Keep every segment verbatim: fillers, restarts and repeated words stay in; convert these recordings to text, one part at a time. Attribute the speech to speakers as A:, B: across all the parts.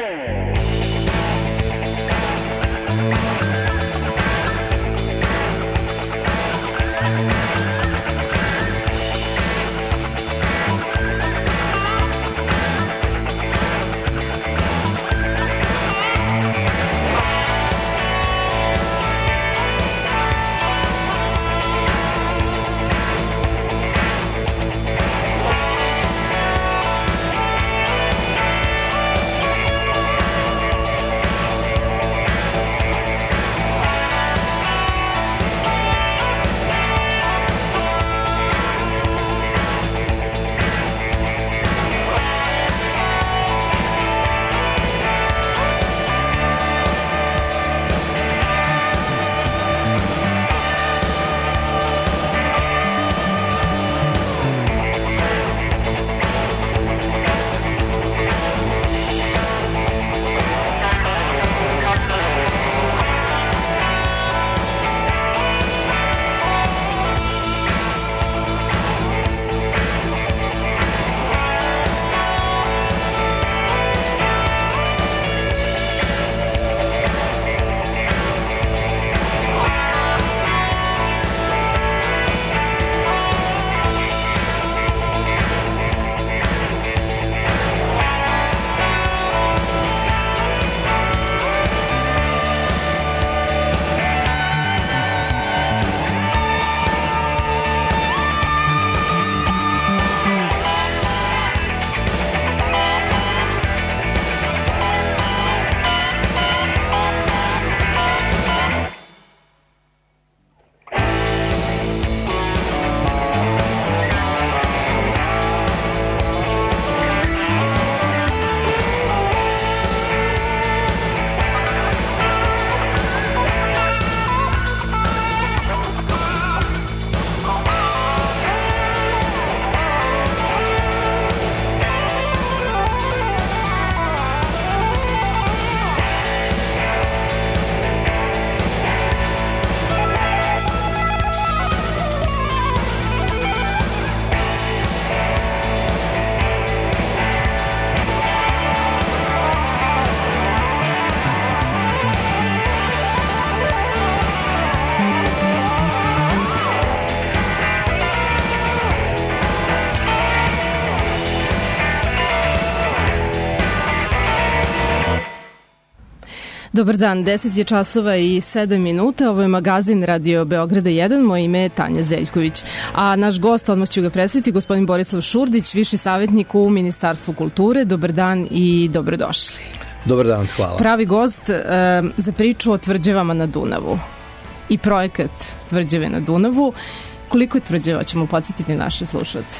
A: Dobar dan, deset je časova i sedam minuta, ovo je magazin Radio Beograda jedan, moje ime je Tanja Zeljković, a naš gost, odmah ću ga predstaviti, gospodin Borislav Šurdić, viši savjetnik u Ministarstvu kulture. Dobar dan i dobrodošli.
B: Dobar dan, hvala.
A: Pravi gost e, za priču o tvrđavama na Dunavu i projekat Tvrđave na Dunavu. Koliko je tvrđava, ćemo podsjetiti naše slušalce?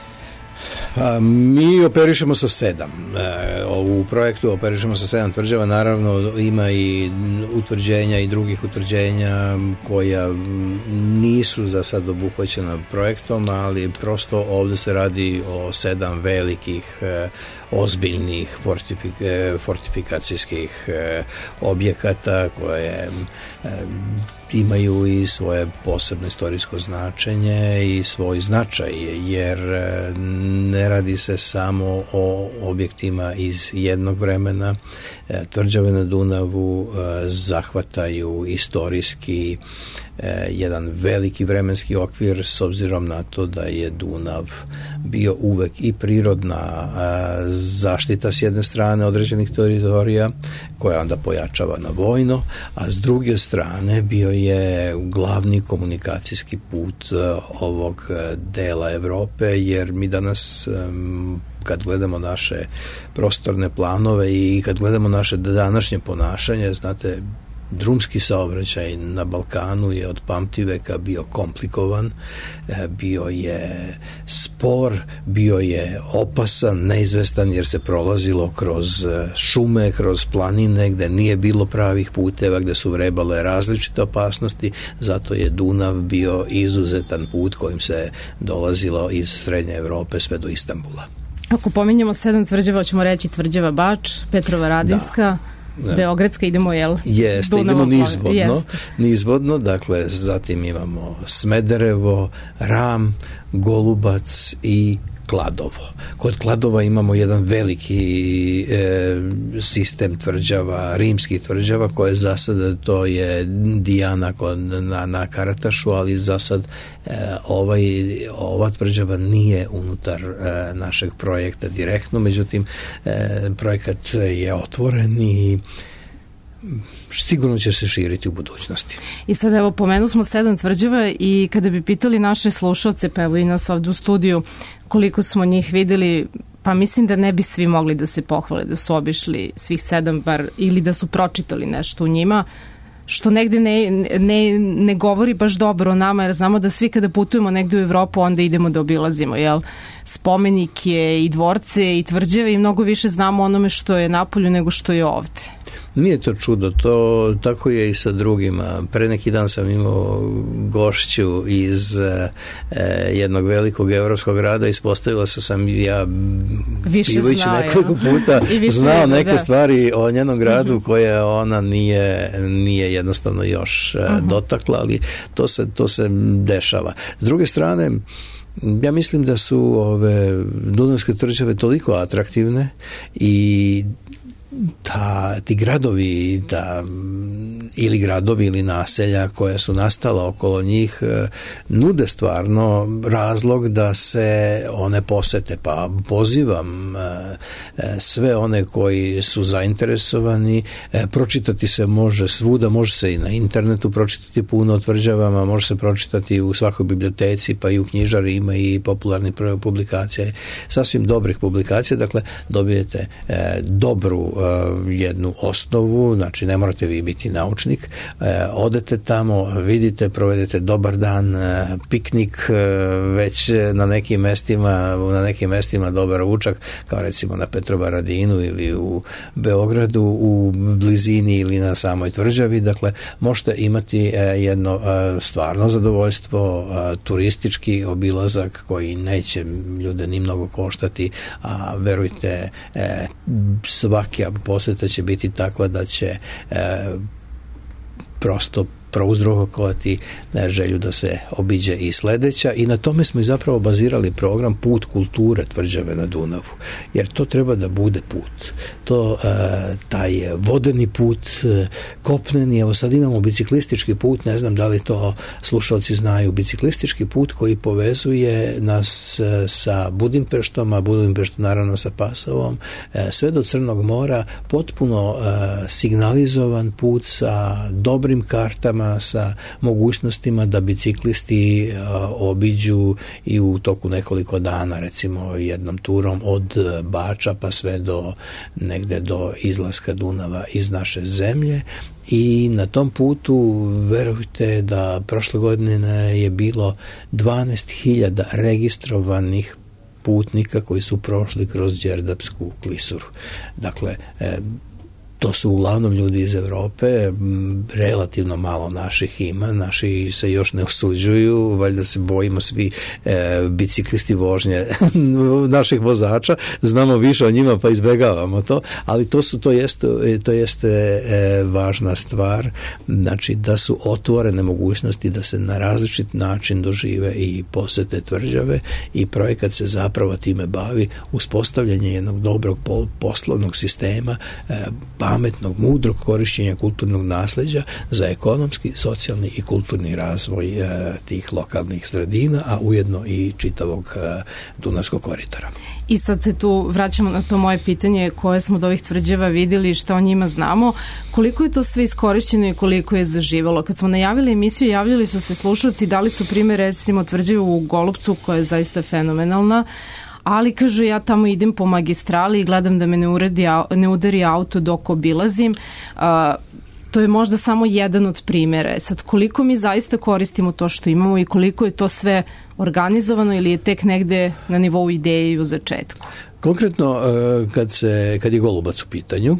B: A, mi operišemo sa sedam. E, u projektu operišemo sa sedam tvrđava. Naravno ima i utvrđenja i drugih utvrđenja koja nisu za sad obuhvaćena projektom, ali prosto ovde se radi o sedam velikih e, ozbiljnih fortifik, fortifikacijskih e, objekata koje e, imaju i svoje posebno istorijsko značenje i svoj značaj, jer ne radi se samo o objektima iz jednog vremena. Tvrđave na Dunavu zahvataju istorijski jedan veliki vremenski okvir, s obzirom na to da je Dunav bio uvek i prirodna zaštita s jedne strane određenih teritorija, koja onda pojačava na vojno, a s druge strane bio je glavni komunikacijski put ovog dela Evrope, jer mi danas kad gledamo naše prostorne planove i kad gledamo naše današnje ponašanje, znate, drumski saobraćaj na Balkanu je od pamtiveka bio komplikovan, bio je spor, bio je opasan, neizvestan, jer se prolazilo kroz šume, kroz planine, gde nije bilo pravih puteva, gde su vrebale različite opasnosti. Zato je Dunav bio izuzetan put kojim se dolazilo iz Srednje Evrope sve do Istanbula.
A: Ako pominjamo sedam tvrđava, ćemo reći Tvrđava Bač, Petrova Radinska, da. Beogradska, idemo, jel?
B: Jeste, idemo nizvodno, Jeste. nizvodno, dakle, zatim imamo Smederevo, Ram, Golubac i Kladovo. Kod Kladova imamo jedan veliki e, sistem tvrđava, rimskih tvrđava, koje za sad to je Dijana kod, na, na Karatašu, ali za sad e, ovaj, ova tvrđava nije unutar e, našeg projekta direktno, međutim e, projekat je otvoren i sigurno će se širiti u budućnosti.
A: I sad evo, pomenu smo sedam tvrđava i kada bi pitali naše slušalce, pa evo i nas ovde u studiju, koliko smo njih videli, pa mislim da ne bi svi mogli da se pohvale da su obišli svih sedam bar, ili da su pročitali nešto u njima, što negde ne, ne, ne govori baš dobro o nama, jer znamo da svi kada putujemo negde u Evropu, onda idemo da obilazimo, jel? Spomenike i dvorce i tvrđave i mnogo više znamo onome što je napolju nego što je ovde.
B: Nije to čudo, to tako je i sa drugima. Pre neki dan sam imao gošću iz e, jednog velikog evropskog grada, ispostavila se sam ja pivajući nekoliko puta znao neke da. stvari o njenom gradu uh-huh. koje ona nije, nije jednostavno još uh-huh. dotakla, ali to se, to se dešava. S druge strane, ja mislim da su ove dunavske tvrđave toliko atraktivne i da ti gradovi da, ili gradovi ili naselja koja su nastala okolo njih nude stvarno razlog da se one posete, pa pozivam sve one koji su zainteresovani, pročitati se može svuda, može se i na internetu pročitati puno o tvrđavama, može se pročitati u svakoj biblioteci, pa i u knjižari ima i popularnih publikacija, sasvim dobrih publikacija, dakle dobijete dobru jednu osnovu, znači ne morate vi biti naučnik, e, odete tamo, vidite, provedete dobar dan, e, piknik, e, već na nekim mestima, na nekim mestima dobar ručak, kao recimo na Petrovaradinu ili u Beogradu, u blizini ili na samoj tvrđavi, dakle možete imati e, jedno e, stvarno zadovoljstvo, e, turistički obilazak koji neće ljude ni mnogo koštati, a verujte, e, svaki poseta će biti takva da će e, prosto prouzrokovati želju da se obiđe i sledeća, i na tome smo i zapravo bazirali program Put kulture tvrđave na Dunavu, jer to treba da bude put. To, taj vodeni put, kopneni, evo sad imamo biciklistički put, ne znam da li to slušalci znaju, biciklistički put koji povezuje nas sa Budimpeštom, a Budimpeštom naravno sa Pasovom, sve do Crnog mora, potpuno signalizovan put sa dobrim kartama, sa mogućnostima da biciklisti a, obiđu i u toku nekoliko dana, recimo jednom turom od Bača pa sve do negde do izlaska Dunava iz naše zemlje. I na tom putu verujte da prošle godine je bilo dvanaest hiljada registrovanih putnika koji su prošli kroz Đerdapsku klisuru. Dakle, e, to su uglavnom ljudi iz Evrope, relativno malo naših ima, naši se još ne usuđuju, valjda se bojimo svi e, biciklisti vožnje naših vozača, znamo više o njima pa izbegavamo to, ali to su to jeste, to jeste e, važna stvar, znači da su otvorene mogućnosti da se na različit način dožive i posete tvrđave, i projekat se zapravo time bavi, uspostavljanje jednog dobrog poslovnog sistema, e, pametnog, mudrog korišćenja kulturnog nasleđa za ekonomski, socijalni i kulturni razvoj e, tih lokalnih sredina, a ujedno i čitavog e, Dunavskog koridora.
A: I sad se tu vraćamo na to moje pitanje koje smo od ovih tvrđava videli i šta o njima znamo. Koliko je to sve iskorišćeno i koliko je zaživalo? Kad smo najavili emisiju, javljali su se slušalci, dali su primjer recimo tvrđave u Golupcu koja je zaista fenomenalna, ali kažu ja tamo idem po magistrali i gledam da me ne, uredi, ne udari auto dok obilazim. Uh, to je možda samo jedan od primjera. Sad, koliko mi zaista koristimo to što imamo i koliko je to sve organizovano ili je tek negde na nivou ideje i u začetku?
B: Konkretno, kad, se, kad je Golubac u pitanju,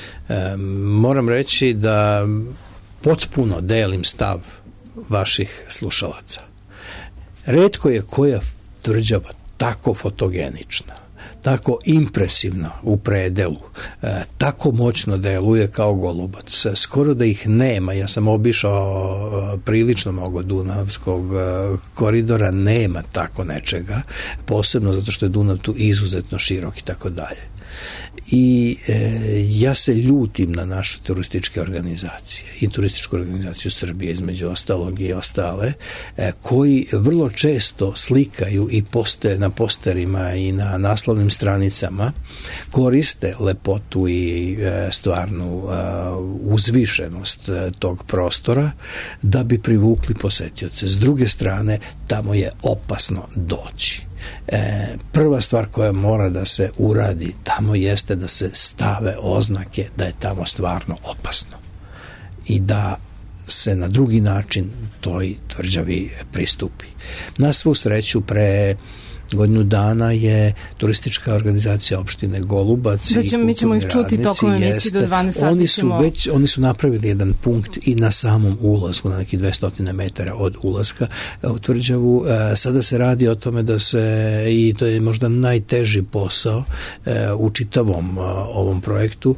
B: moram reći da potpuno delim stav vaših slušalaca. Retko je koja tvrđava tako fotogenična, tako impresivna u predelu, tako moćno deluje kao Golubac. Skoro da ih nema. Ja sam obišao prilično mnogo Dunavskog koridora, nema tako nečega, posebno zato što je Dunav tu izuzetno širok i tako dalje. I e, ja se ljutim na naše turističke organizacije i turističku organizaciju Srbije između ostalog i ostale, e, koji vrlo često slikaju i poste, na posterima i na naslovnim stranicama koriste lepotu i e, stvarnu e, uzvišenost e, tog prostora da bi privukli posetioce. S druge strane, tamo je opasno doći. E, prva stvar koja mora da se uradi tamo jeste da se stave oznake da je tamo stvarno opasno i da se na drugi način toj tvrđavi pristupi. Na svu sreću pre godinu dana je turistička organizacija opštine Golubac
A: da ćemo, mi ćemo ih čuti tokom emisije do dvanaest sati.
B: Oni su, već, oni su napravili jedan punkt i na samom ulazku, na neki dvesta metara od ulaska u tvrđavu. Sada se radi o tome da se, i to je možda najteži posao u čitavom ovom projektu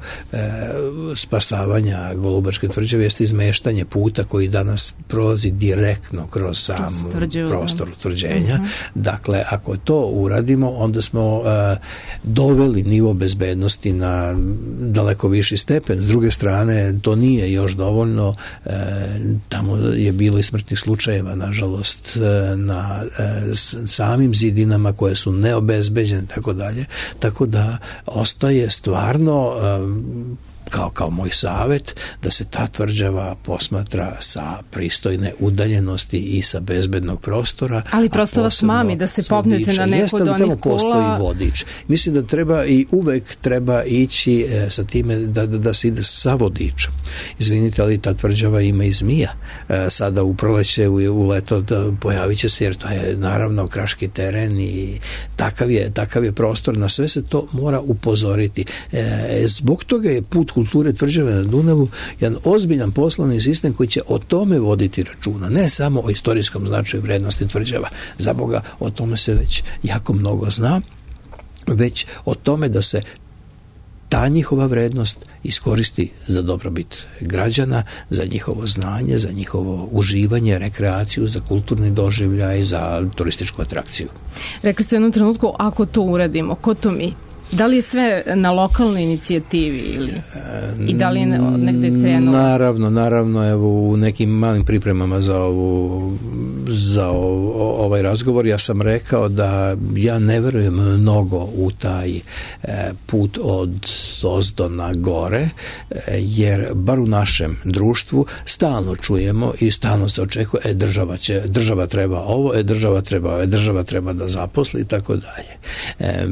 B: spasavanja Golubačke tvrđave, jeste izmeštanje puta koji danas prolazi direktno kroz sam tvrđavu, prostor utvrđenja. Uh-huh. Dakle, ako to uradimo, onda smo uh, doveli nivo bezbednosti na daleko viši stepen. S druge strane, to nije još dovoljno. Uh, tamo je bilo i smrtnih slučajeva, nažalost, uh, na uh, samim zidinama koje su neobezbeđene, tako dalje. Tako da ostaje stvarno uh, Kao, kao moj savjet da se ta tvrđava posmatra sa pristojne udaljenosti i sa bezbednog prostora.
A: Ali prosto vas mami da se popnete na neko od onih kola.
B: Postoji vodič. Mislim da treba i uvek treba ići e, sa time da, da, da se ide sa vodičom. Izvinite, ali ta tvrđava ima i zmija. E, sada u proleće, u, u leto da pojavit će se, jer to je naravno kraški teren i takav je, takav je prostor. Na sve se to mora upozoriti. E, zbog toga je put kulture tvrđave na Dunavu jedan ozbiljan poslovni sistem koji će o tome voditi računa, ne samo o istorijskom značaju vrednosti tvrđava. Za Boga, o tome se već jako mnogo zna, već o tome da se ta njihova vrednost iskoristi za dobrobit građana, za njihovo znanje, za njihovo uživanje, rekreaciju, za kulturni doživljaj, za turističku atrakciju.
A: Rekli ste u jednom trenutku, ako to uradimo, ko to mi? Da li je sve na lokalnoj inicijativi ili i da li je negde krenulo?
B: Naravno, naravno, evo u nekim malim pripremama za ovu za ovo, ovaj razgovor ja sam rekao da ja ne verujem mnogo u taj e, put od ozdo na gore, e, jer bar u našem društvu stalno čujemo i stalno se očekuje, e država će, država treba ovo, e država treba, e država treba da zaposli i tako dalje. E,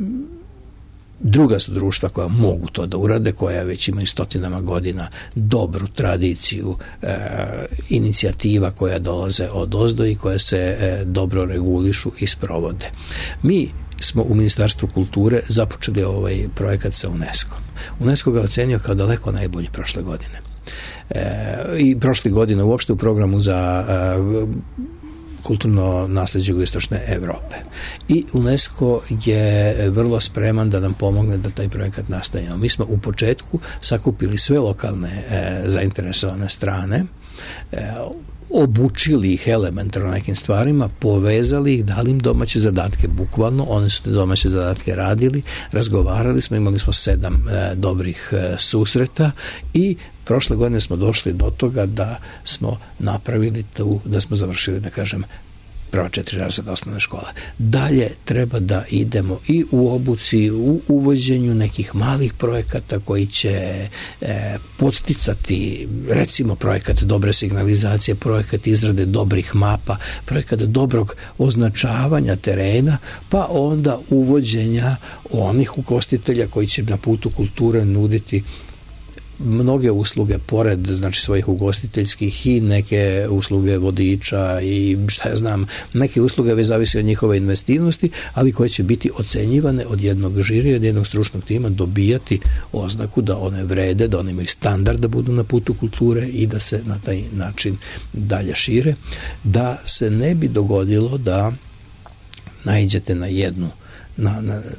B: Druga su društva koja mogu to da urade, koja već imaju stotinama godina dobru tradiciju e, inicijativa koja dolaze od ozdo i koje se e, dobro regulišu i sprovode. Mi smo u Ministarstvu kulture započeli ovaj projekat sa UNESCO. UNESCO ga ocenio kao daleko najbolji prošle godine. E, I prošle godine uopšte u programu za e, kulturno nasleđe jugoistočne Evrope. I UNESCO je vrlo spreman da nam pomogne da taj projekat nastavimo. Mi smo u početku sakupili sve lokalne e, zainteresovane strane, e, obučili ih elementarno nekim stvarima, povezali ih, dali im domaće zadatke, bukvalno, oni su te domaće zadatke radili, razgovarali smo, imali smo sedam e, dobrih e, susreta i prošle godine smo došli do toga da smo napravili tu, da smo završili, da kažem, prva četiri razreda osnovne škole. Dalje treba da idemo i u obuci, u uvođenju nekih malih projekata koji će e, podsticati, recimo projekat dobre signalizacije, projekat izrade dobrih mapa, projekat dobrog označavanja terena, pa onda uvođenja onih ugostitelja koji će na putu kulture nuditi mnoge usluge pored, znači, svojih ugostiteljskih i neke usluge vodiča i šta ja znam, neke usluge već zavisi od njihove investivnosti, ali koje će biti ocenjivane od jednog žirija, od jednog stručnog tima, dobijati oznaku da one vrede, da one imaju standard da budu na putu kulture i da se na taj način dalje šire, da se ne bi dogodilo da naiđete na jednu na, na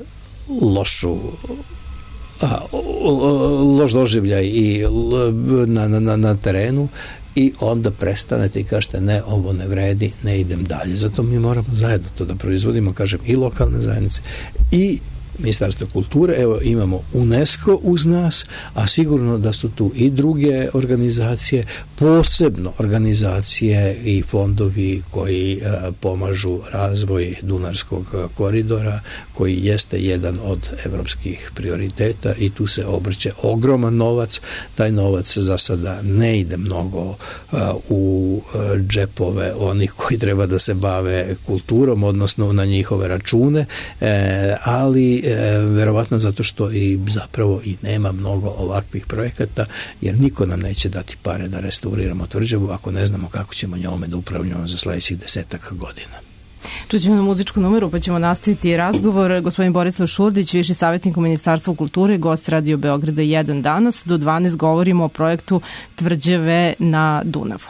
B: lošu a, loš doživljaj i na, na, na terenu i onda prestanete i kažete ne, ovo ne vredi, ne idem dalje. Zato mi moramo zajedno to da proizvodimo, kažem, i lokalne zajednice i Ministarstvo kulture, evo imamo UNESCO uz nas, a sigurno da su tu i druge organizacije, posebno organizacije i fondovi koji a, pomažu razvoj Dunavskog koridora, koji jeste jedan od evropskih prioriteta i tu se obrće ogroman novac. Taj novac za sada ne ide mnogo a, u a, džepove onih koji treba da se bave kulturom, odnosno na njihove račune, e, ali E, verovatno zato što i zapravo i nema mnogo ovakvih projekata, jer niko nam neće dati pare da restauriramo tvrđavu ako ne znamo kako ćemo njome da upravljamo za sledećih desetak godina.
A: Čućemo na muzičku numeru pa ćemo nastaviti razgovor. Gospodin Borislav Šurdić, viši savjetnik u Ministarstvu kulture, gost Radio Beograda jedan danas. Do dvanaest govorimo o projektu tvrđave na Dunavu.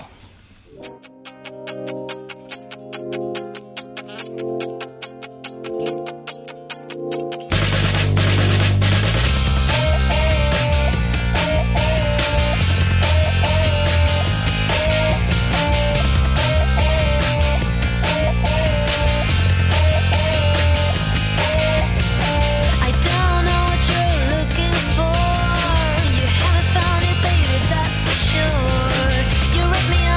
C: You rip me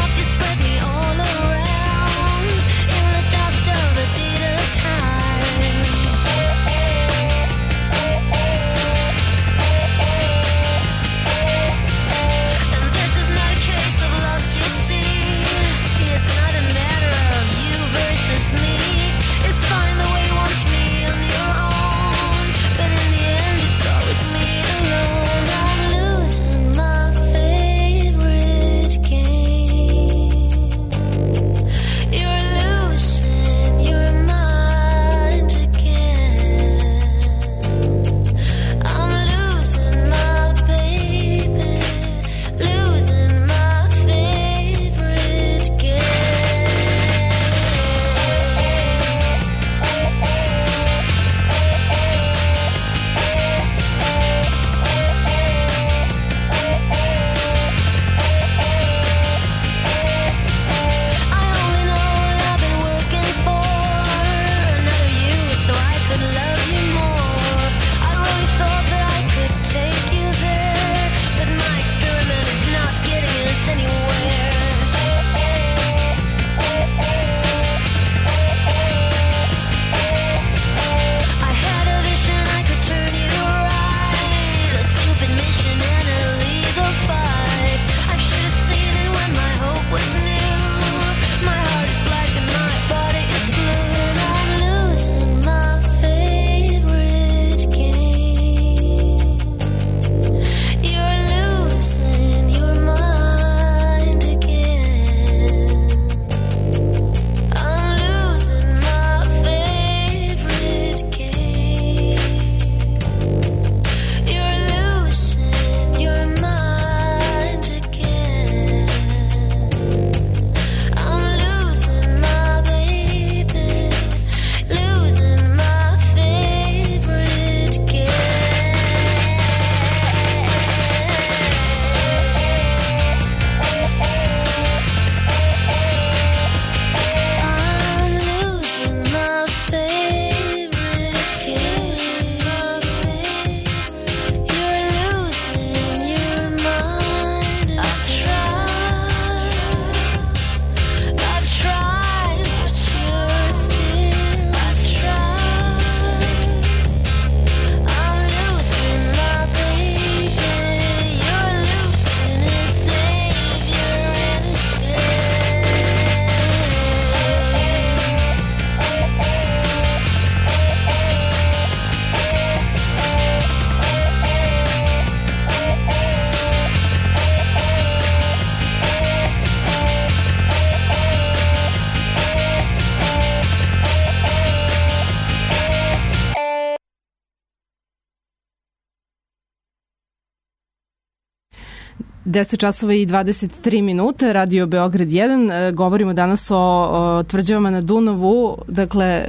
A: deset časova i dvadeset tri minute, Radio Beograd jedan. Govorimo danas o, o tvrđavama na Dunavu, dakle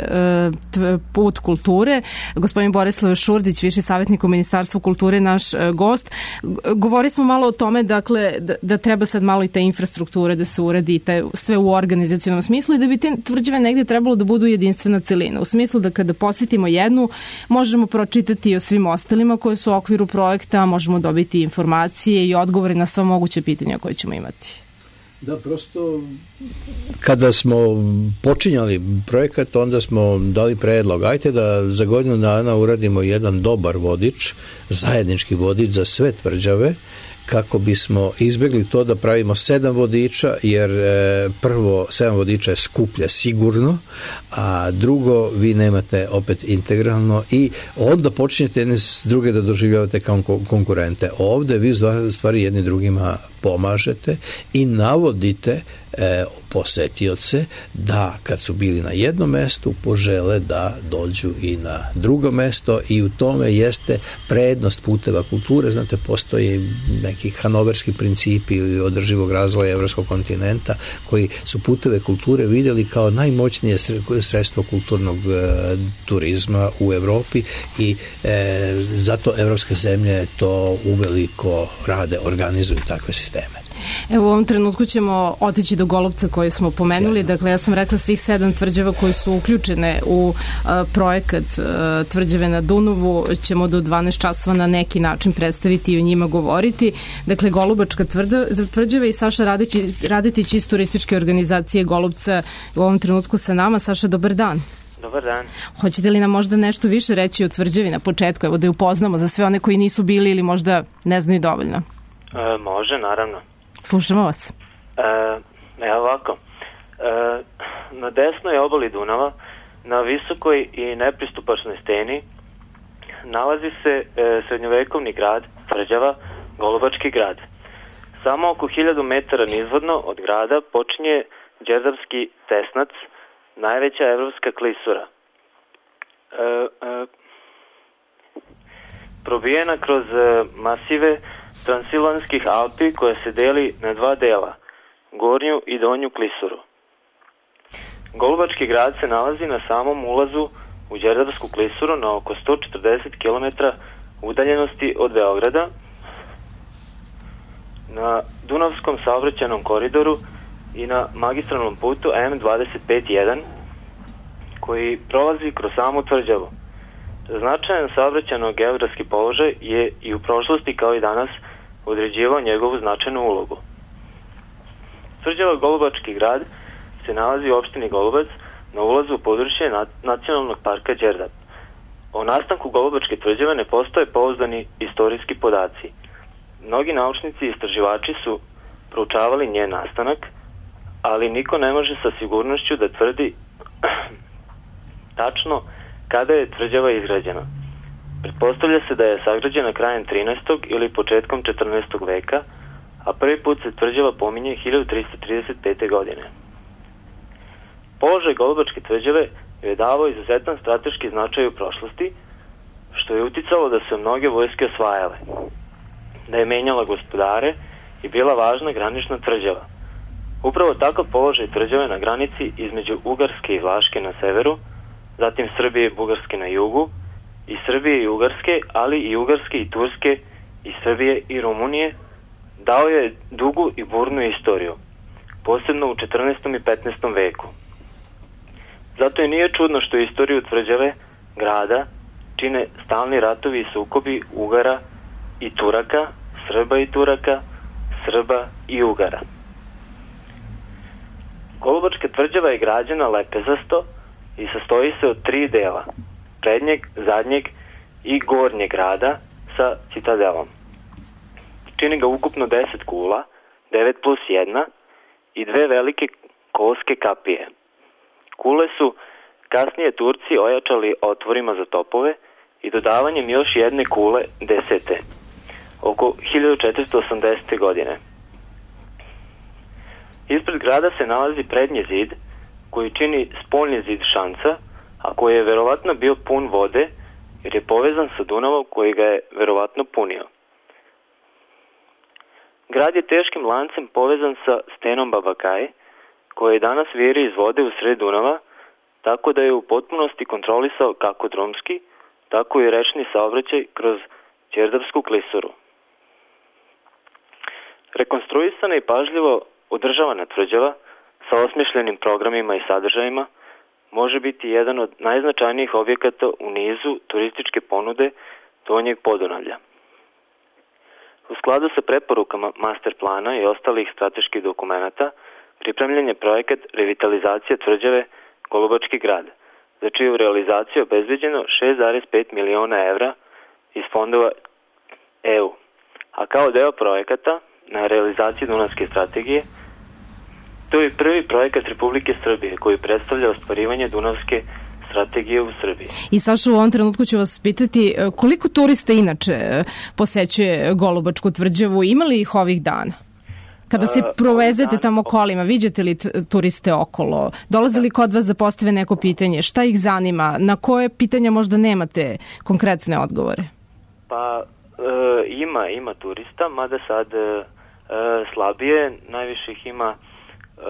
A: put kulture. Gospodin Borislav Šurdić, viši savjetnik u Ministarstvu kulture, naš gost. Govori smo malo o tome, dakle, da, da treba sad malo i te infrastrukture da se uradi, te, sve u organizacionom smislu i da bi te tvrđave negde trebalo da budu jedinstvena celina. U smislu da kada posjetimo jednu, možemo pročitati o svim ostalima koje su u okviru projekta, možemo dobiti informacije i odgovore na sva moguće pitanja koje ćemo imati.
B: Da, prosto kada smo počinjali projekat, onda smo dali predlog, ajte da za godinu dana uradimo jedan dobar vodič, zajednički vodič za sve tvrđave, kako bismo izbjegli to da pravimo sedam vodiča, jer e, prvo, sedam vodiča je skuplje sigurno, a drugo, vi nemate opet integralno i onda počinjete jedne s druge da doživljavate kao konkurente. Ovde vi stvari jedni drugima pomažete i navodite e, posetioce da kad su bili na jednom mestu požele da dođu i na drugo mesto i u tome jeste prednost puteva kulture. Znate, postoje neki hanoverski principi održivog razvoja evropskog kontinenta koji su puteve kulture vidjeli kao najmoćnije sredstvo kulturnog e, turizma u Evropi i e, zato evropske zemlje to uveliko rade, organizuju takve sisteme.
A: Evo, u ovom trenutku ćemo otići do Golupca koji smo pomenuli. Dakle, ja sam rekla svih sedam tvrđava koji su uključene u uh, projekat uh, tvrđave na Dunavu ćemo do dvanaest časova na neki način predstaviti i o njima govoriti. Dakle, Golubačka tvrđava i Saša Radetić iz turističke organizacije Golupca u ovom trenutku sa nama. Saša, dobar dan.
C: Dobar dan.
A: Hoćete li nam možda nešto više reći o tvrđavi na početku, evo da je upoznamo za sve one koji nisu bili ili možda ne znaju dovoljno?
C: E, može, naravno.
A: Slušamo vas.
C: E, evo ovako. E, na desnoj obali Dunava, na visokoj i nepristupačnoj steni, nalazi se e, srednjovekovni grad, tvrđava, Golubački grad. Samo oko hiljadu metara nizvodno od grada počinje Đerdapski tesnac, najveća evropska klisura. E, e, probijena kroz e, masive Transilvanskih Alpi koja se deli na dva dela, gornju i donju klisuru. Golubački grad se nalazi na samom ulazu u Đerdapsku klisuru na oko sto četrdeset kilometara udaljenosti od Beograda, na Dunavskom saobraćajnom koridoru i na magistralnom putu M dvadeset pet jedan koji prolazi kroz samu tvrđavu. Značajan saobraćajno-geografski položaj je i u prošlosti kao i danas određivao njegovu značajnu ulogu. Tvrđava Golubački grad se nalazi u opštini Golubac na ulazu u područje nacionalnog parka Đerdap. O nastanku Golubačke tvrđave ne postoje pouzdani istorijski podaci. Mnogi naučnici i istraživači su proučavali njen nastanak, ali niko ne može sa sigurnošću da tvrdi tačno kada je tvrđava izgrađena. Pretpostavlja se da je sagrađena krajem trinaestog ili početkom četrnaestog veka, a prvi put se tvrđava pominje hiljadu tristo trideset pete. godine. Položaj Golubačke tvrđave je davao izuzetan strateški značaj u prošlosti, što je uticalo da se mnoge vojske osvajale, da je menjala gospodare i bila važna granična tvrđava. Upravo takav položaj tvrđave na granici između Ugarske i Vlaške na severu, zatim Srbije i Bugarske na jugu, i Srbije i Ugarske, ali i Ugarske i Turske, i Srbije i Rumunije, dao je dugu i burnu istoriju, posebno u četrnaestom i petnaestom veku. Zato je nije čudno što istoriju tvrđave, grada, čine stalni ratovi i sukobi Ugara i Turaka, Srba i Turaka, Srba i Ugara. Golubačka tvrđava je građena lepezasto i sastoji se od tri dela, prednjeg, zadnjeg i gornjeg grada sa citadelom. Čini ga ukupno deset kula, devet plus jedna i dve velike kolske kapije. Kule su kasnije Turci ojačali otvorima za topove i dodavanjem još jedne kule desete, oko hiljadu četiristo osamdesete. godine. Ispred grada se nalazi prednji zid, koji čini spoljni zid Šanca, a koji je verovatno bio pun vode, jer je povezan sa Dunavom koji ga je verovatno punio. Grad je teškim lancem povezan sa stenom Babakaj, koji danas viri iz vode u sred Dunava, tako da je u potpunosti kontrolisao kako drumski, tako i rečni saobraćaj kroz Đerdapsku klisuru. Rekonstruisana i pažljivo održavana tvrđava sa osmišljenim programima i sadržajima može biti jedan od najznačajnijih objekata u nizu turističke ponude Donjeg Podunavlja. U skladu sa preporukama master plana i ostalih strateških dokumenata, pripremljen je projekat revitalizacije tvrđave Golubački grad, za čiju realizaciju je obezbeđeno šest zarez pet miliona evra iz fondova E U. A kao deo projekata na realizaciji Dunavske strategije, to je prvi projekat Republike Srbije koji predstavlja ostvarivanje Dunavske strategije u Srbiji.
A: I Saša, u ovom trenutku ću vas pitati koliko turista inače posećuje Golubačku tvrđavu, ima li ih ovih dana? Kada se provezete tamo kolima, viđate li turiste okolo? Dolaze li kod vas da postave neko pitanje? Šta ih zanima? Na koje pitanja možda nemate konkretne odgovore?
C: Pa e, ima, ima turista, mada sad e, slabije, najviše ih ima e,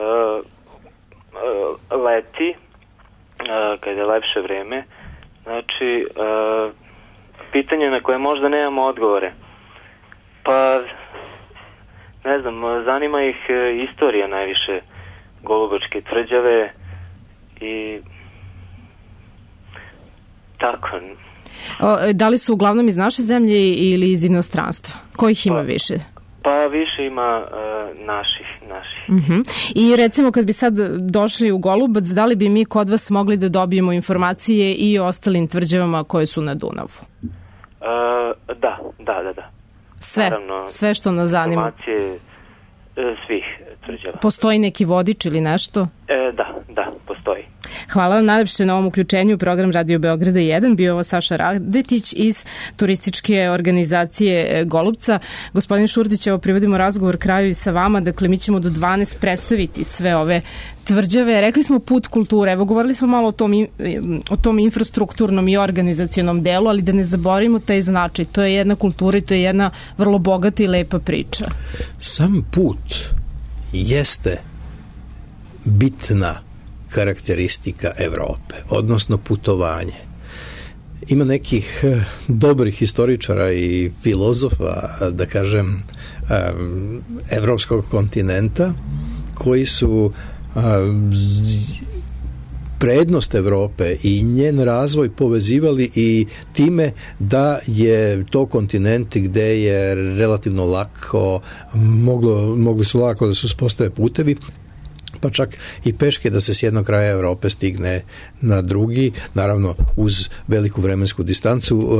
C: e, leti, kada je lepše vreme. Znači, uh, pitanje na koje možda nemamo odgovore. Pa, ne znam, zanima ih istorija najviše Golubačke tvrđave i tako.
A: O, da li su uglavnom iz naše zemlje ili iz inostranstva? Kojih ima pa, više?
C: Pa više ima uh, naših. naših.
A: Uh-huh. I recimo kad bi sad došli u Golubac, da li bi mi kod vas mogli da dobijemo informacije i o ostalim tvrđavama koje su na Dunavu?
C: Uh, da, da, da, da.
A: Sve,
C: Naravno,
A: sve što nas zanima.
C: Informacije uh, svih tvrđava.
A: Postoji neki vodič ili nešto?
C: E, da, da, postoji.
A: Hvala vam najlepše na ovom uključenju u program Radio Beograda jedan. Bio ovo Saša Radetić iz turističke organizacije Golubca. Gospodin Šurdić, evo privodimo razgovor kraju i sa vama. Dakle, mi ćemo do dvanaest predstaviti sve ove tvrđave. Rekli smo put kulture. Evo, govorili smo malo o tom, o tom infrastrukturnom i organizacionom delu, ali da ne zaboravimo taj značaj. To je jedna kultura i to je jedna vrlo bogata i lepa priča.
B: Sam put jeste bitna karakteristika Evrope, odnosno putovanje. Ima nekih dobrih historičara i filozofa, da kažem, evropskog kontinenta, koji su prednost Evrope i njen razvoj povezivali i time da je to kontinent gde je relativno lako moglo, mogli su lako da se uspostave putevi, pa čak i peške da se s jednog kraja Evrope stigne na drugi, naravno uz veliku vremensku distancu,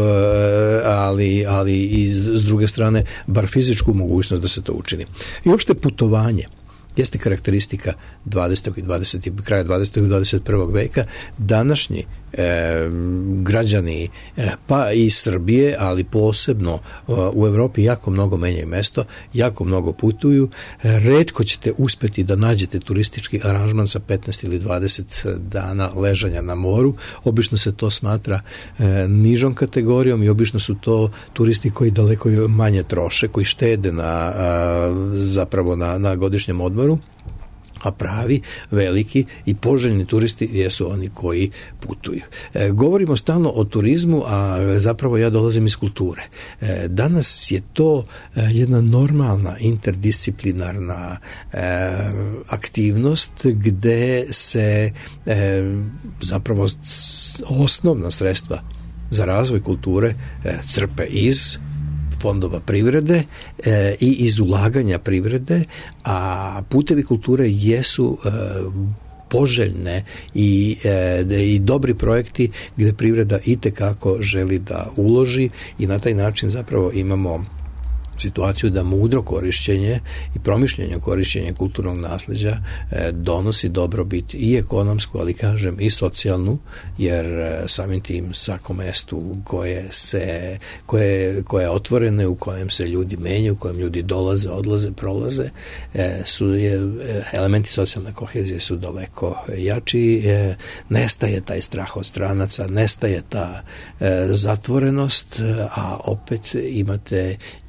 B: ali, ali i s druge strane bar fizičku mogućnost da se to učini. I uopšte putovanje jeste karakteristika dvadesetog i dvadesetog kraja dvadesetog i dvadeset prvog veka. Današnji e, građani e, pa i Srbije, ali posebno e, u Evropi jako mnogo menjaju mesto, jako mnogo putuju. E, retko ćete uspeti da nađete turistički aranžman sa petnaest ili dvadeset dana ležanja na moru. Obično se to smatra e, nižom kategorijom i obično su to turisti koji daleko manje troše, koji štede na, a, zapravo na, na godišnjem odmoru. A pravi, veliki i poželjni turisti jesu oni koji putuju. E, govorimo stalno o turizmu, a zapravo ja dolazim iz kulture. E, danas je to e, jedna normalna interdisciplinarna e, aktivnost gde se e, zapravo osnovna sredstva za razvoj kulture e, crpe iz fondova privrede e, i iz ulaganja privrede, a putevi kulture jesu e, poželjne i, e, i dobri projekti gde privreda itekako želi da uloži i na taj način zapravo imamo situaciju da mudro korišćenje i promišljanje korišćenja kulturnog nasleđa e, donosi dobrobit i ekonomsku, ali kažem i socijalnu, jer e, samim tim svako mestu koje se koje, koje je otvorene, u kojem se ljudi menjaju, u kojem ljudi dolaze, odlaze, prolaze, e, su je, elementi socijalne kohezije su daleko jači, e, nestaje taj strah od stranaca, nestaje ta e, zatvorenost, a opet imate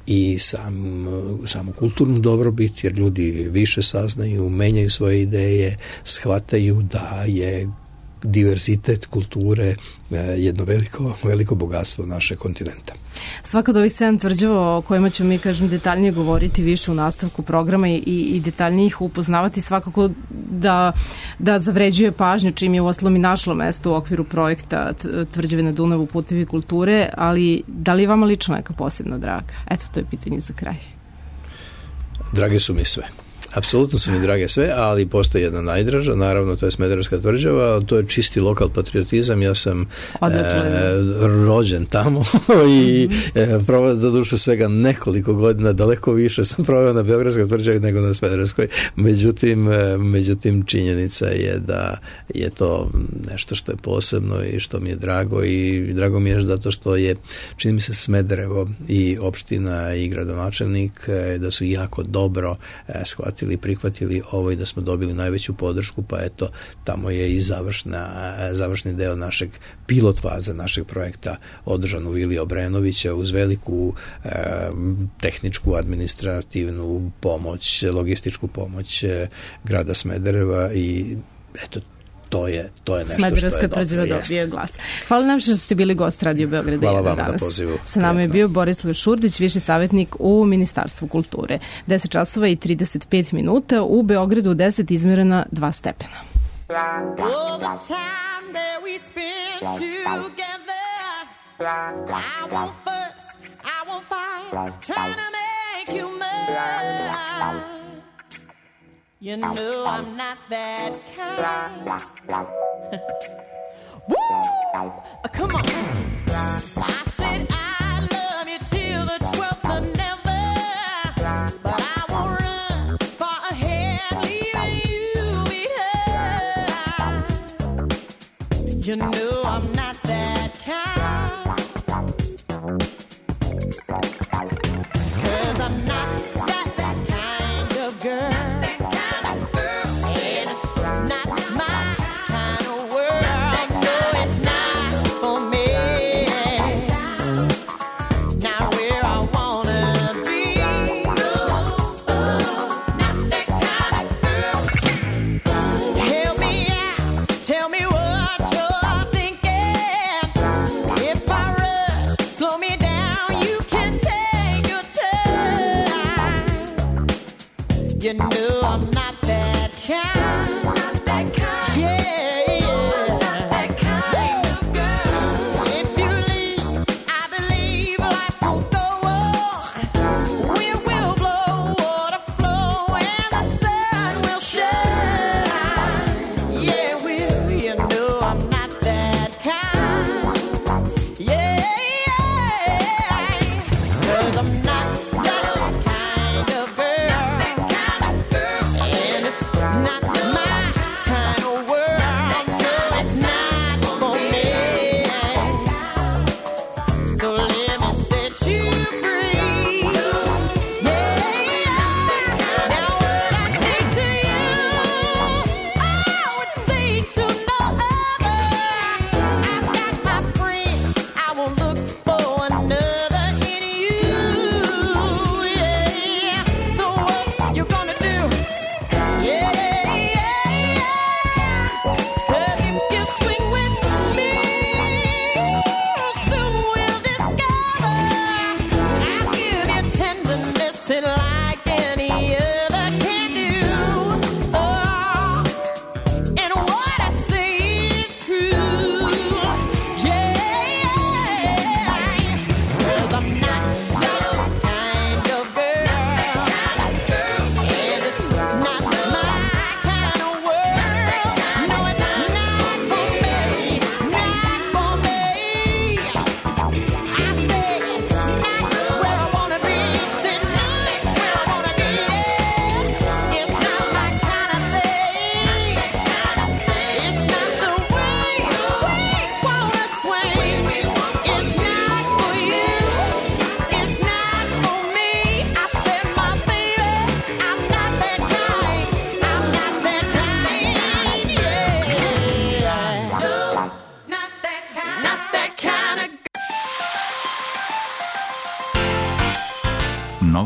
B: i sam, samu kulturnu dobrobit, jer ljudi više saznaju, menjaju svoje ideje, shvataju da je diverzitet kulture jedno veliko, veliko bogatstvo našeg kontinenta.
A: Svaka od ovih sedam tvrđava o kojima ćemo mi, kažem, detaljnije govoriti više u nastavku programa i, i detaljnije ih upoznavati, svakako da, da zavređuje pažnju, čim je u ostalom i našlo mesto u okviru projekta Tvrđave na Dunavu putevi kulture, ali da li je vama lično neka posebna draga? Eto, to je pitanje za kraj.
B: Drage su mi sve. Apsolutno su mi drage sve, ali postoji jedna najdraža, naravno to je Smederevska tvrđava, ali to je čisti lokal patriotizam, ja sam e, rođen tamo i e, proveo do duše svega nekoliko godina, daleko više sam proveo na Beogradskoj tvrđavi nego na Smederevskoj, međutim, e, međutim činjenica je da je to nešto što je posebno i što mi je drago i drago mi je zato što je, čini mi se, Smederevo i opština i gradonačelnik e, da su jako dobro e, shvatili ili prihvatili ovo i da smo dobili najveću podršku, pa eto, tamo je i završna, završni deo našeg pilot faze našeg projekta održan u Vili Obrenovića uz veliku e, tehničku, administrativnu pomoć, logističku pomoć e, grada Smedereva i eto, To je, to je nešto što je dobro.
A: Dobije glas. Hvala nam što ste bili gost Radio Beograda.
B: Hvala vam na pozivu.
A: Sa nama je bio Borislav Šurdić, viši savjetnik u Ministarstvu kulture. deset časova i trideset pet minuta, u Beogradu deset izmerena dva stepena. All the time that we spend together, I won't fuss, I won't fight, trying to make you mine. You know I'm not that kind. Woo! Come on. I said I love you till the twelfth of never, but I won't run far ahead, leaving you behind. You know I'm not that kind. 'Cause I'm not that, that kind of girl. You know I'm not that kind. Not that kind. Yeah, yeah. Not that kind of girl. If you leave, I believe life will go on. Wind will blow, water flow, and the sun will shine. Yeah, will. You know I'm not that kind. Yeah, yeah. 'Cause I'm not that kind of girl. Not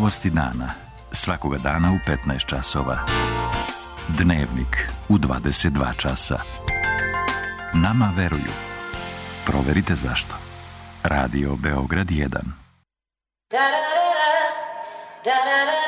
D: Novosti dana, svakoga dana u petnaest časova. Dnevnik u dvadeset dva časa. Nama veruju. Proverite zašto. Radio Beograd jedan.
E: Da da da da da da da.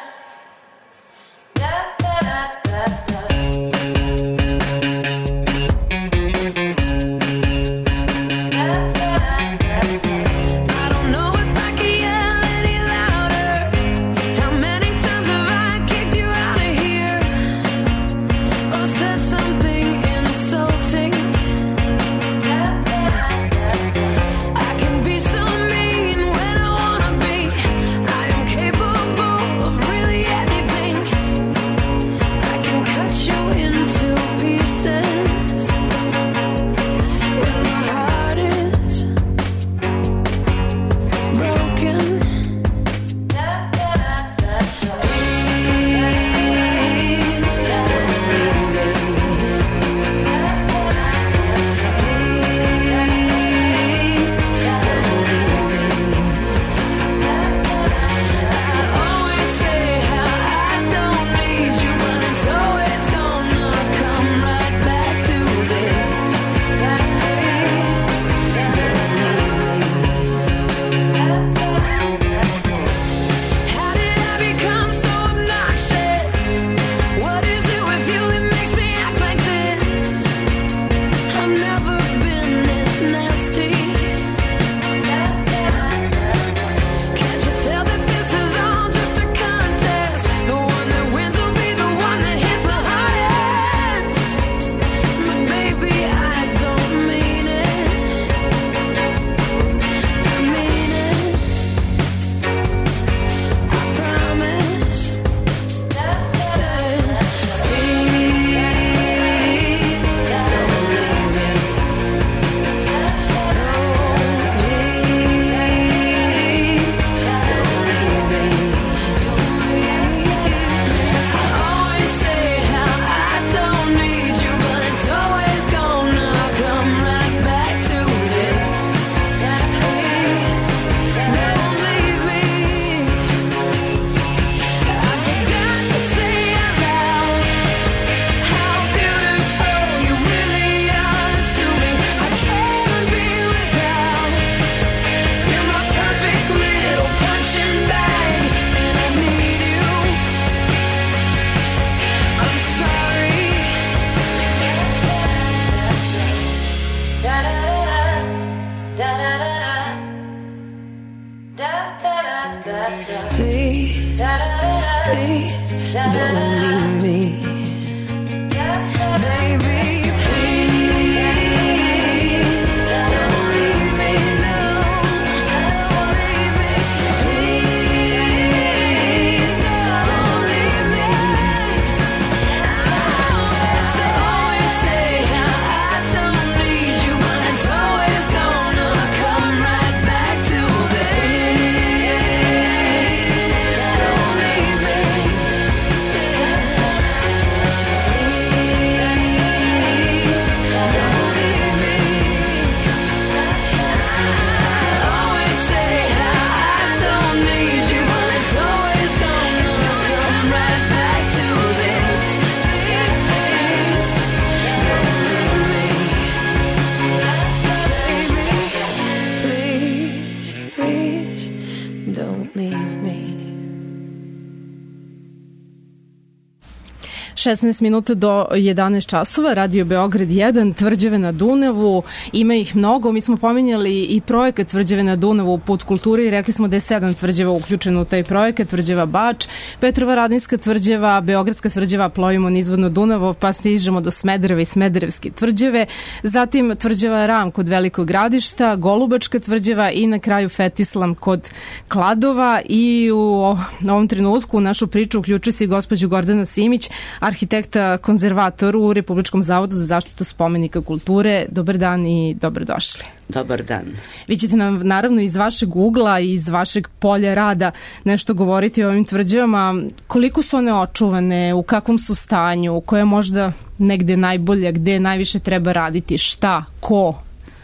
A: šesnaest minuta do jedanaest časova, Radio Beograd jedan, Tvrđave na Dunavu, ima ih mnogo. Mi smo pominjali i projekat Tvrđave na Dunavu, Put kulture, i rekli smo da je sedam tvrđava uključeno u taj projekat: Tvrđava Bač, Petrova Radinska tvrđava, Beogradska tvrđava, plovimo nizvodno Dunavo, pa stižemo do Smedereva i Smederevske tvrđave, zatim Tvrđava Ram kod Velikog Gradišta, Golubačka tvrđava i na kraju Fetislam kod Kladova. I u ovom trenutku u našu priču uključuje se gospođu Gordana Simić, arhitekta konzervator u Republičkom zavodu za zaštitu spomenika kulture. Dobar dan i dobrodošli.
F: Dobar dan.
A: Vi ćete nam naravno iz vašeg ugla i iz vašeg polja rada nešto govoriti o ovim tvrđavama. Koliko su one očuvane, u kakvom su stanju, koja je možda negde najbolja, gde najviše treba raditi, šta, ko?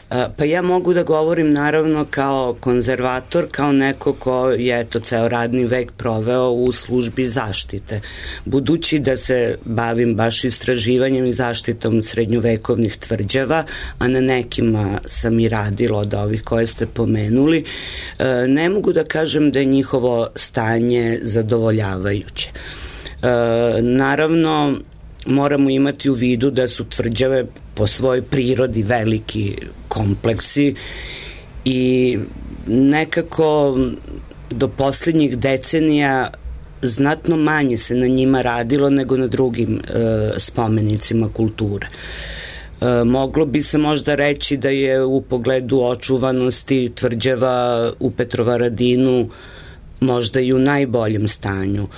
F: Pa ja mogu da govorim naravno kao konzervator, kao neko ko je to ceo radni vek proveo u službi zaštite. Budući da se bavim baš istraživanjem i zaštitom srednjovekovnih tvrđava, a na nekima sam i radila od ovih koje ste pomenuli, ne mogu da kažem da je njihovo stanje zadovoljavajuće. Naravno, moramo imati u vidu da su tvrđave po svojoj prirodi veliki kompleksi i nekako do poslednjih decenija znatno manje se na njima radilo nego na drugim e, spomenicima kulture. E, moglo bi se možda reći da je u pogledu očuvanosti tvrđava u Petrovaradinu možda i u najboljem stanju.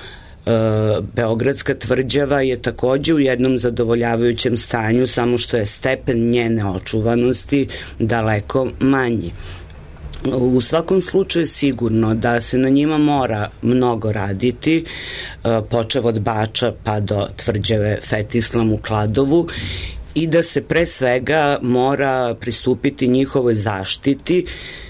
F: Beogradska tvrđava je takođe u jednom zadovoljavajućem stanju, samo što je stepen njene očuvanosti daleko manji. U svakom slučaju sigurno da se na njima mora mnogo raditi, počev od Bača pa do tvrđave Fetislam u Kladovu, i da se pre svega mora pristupiti njihovoj zaštiti,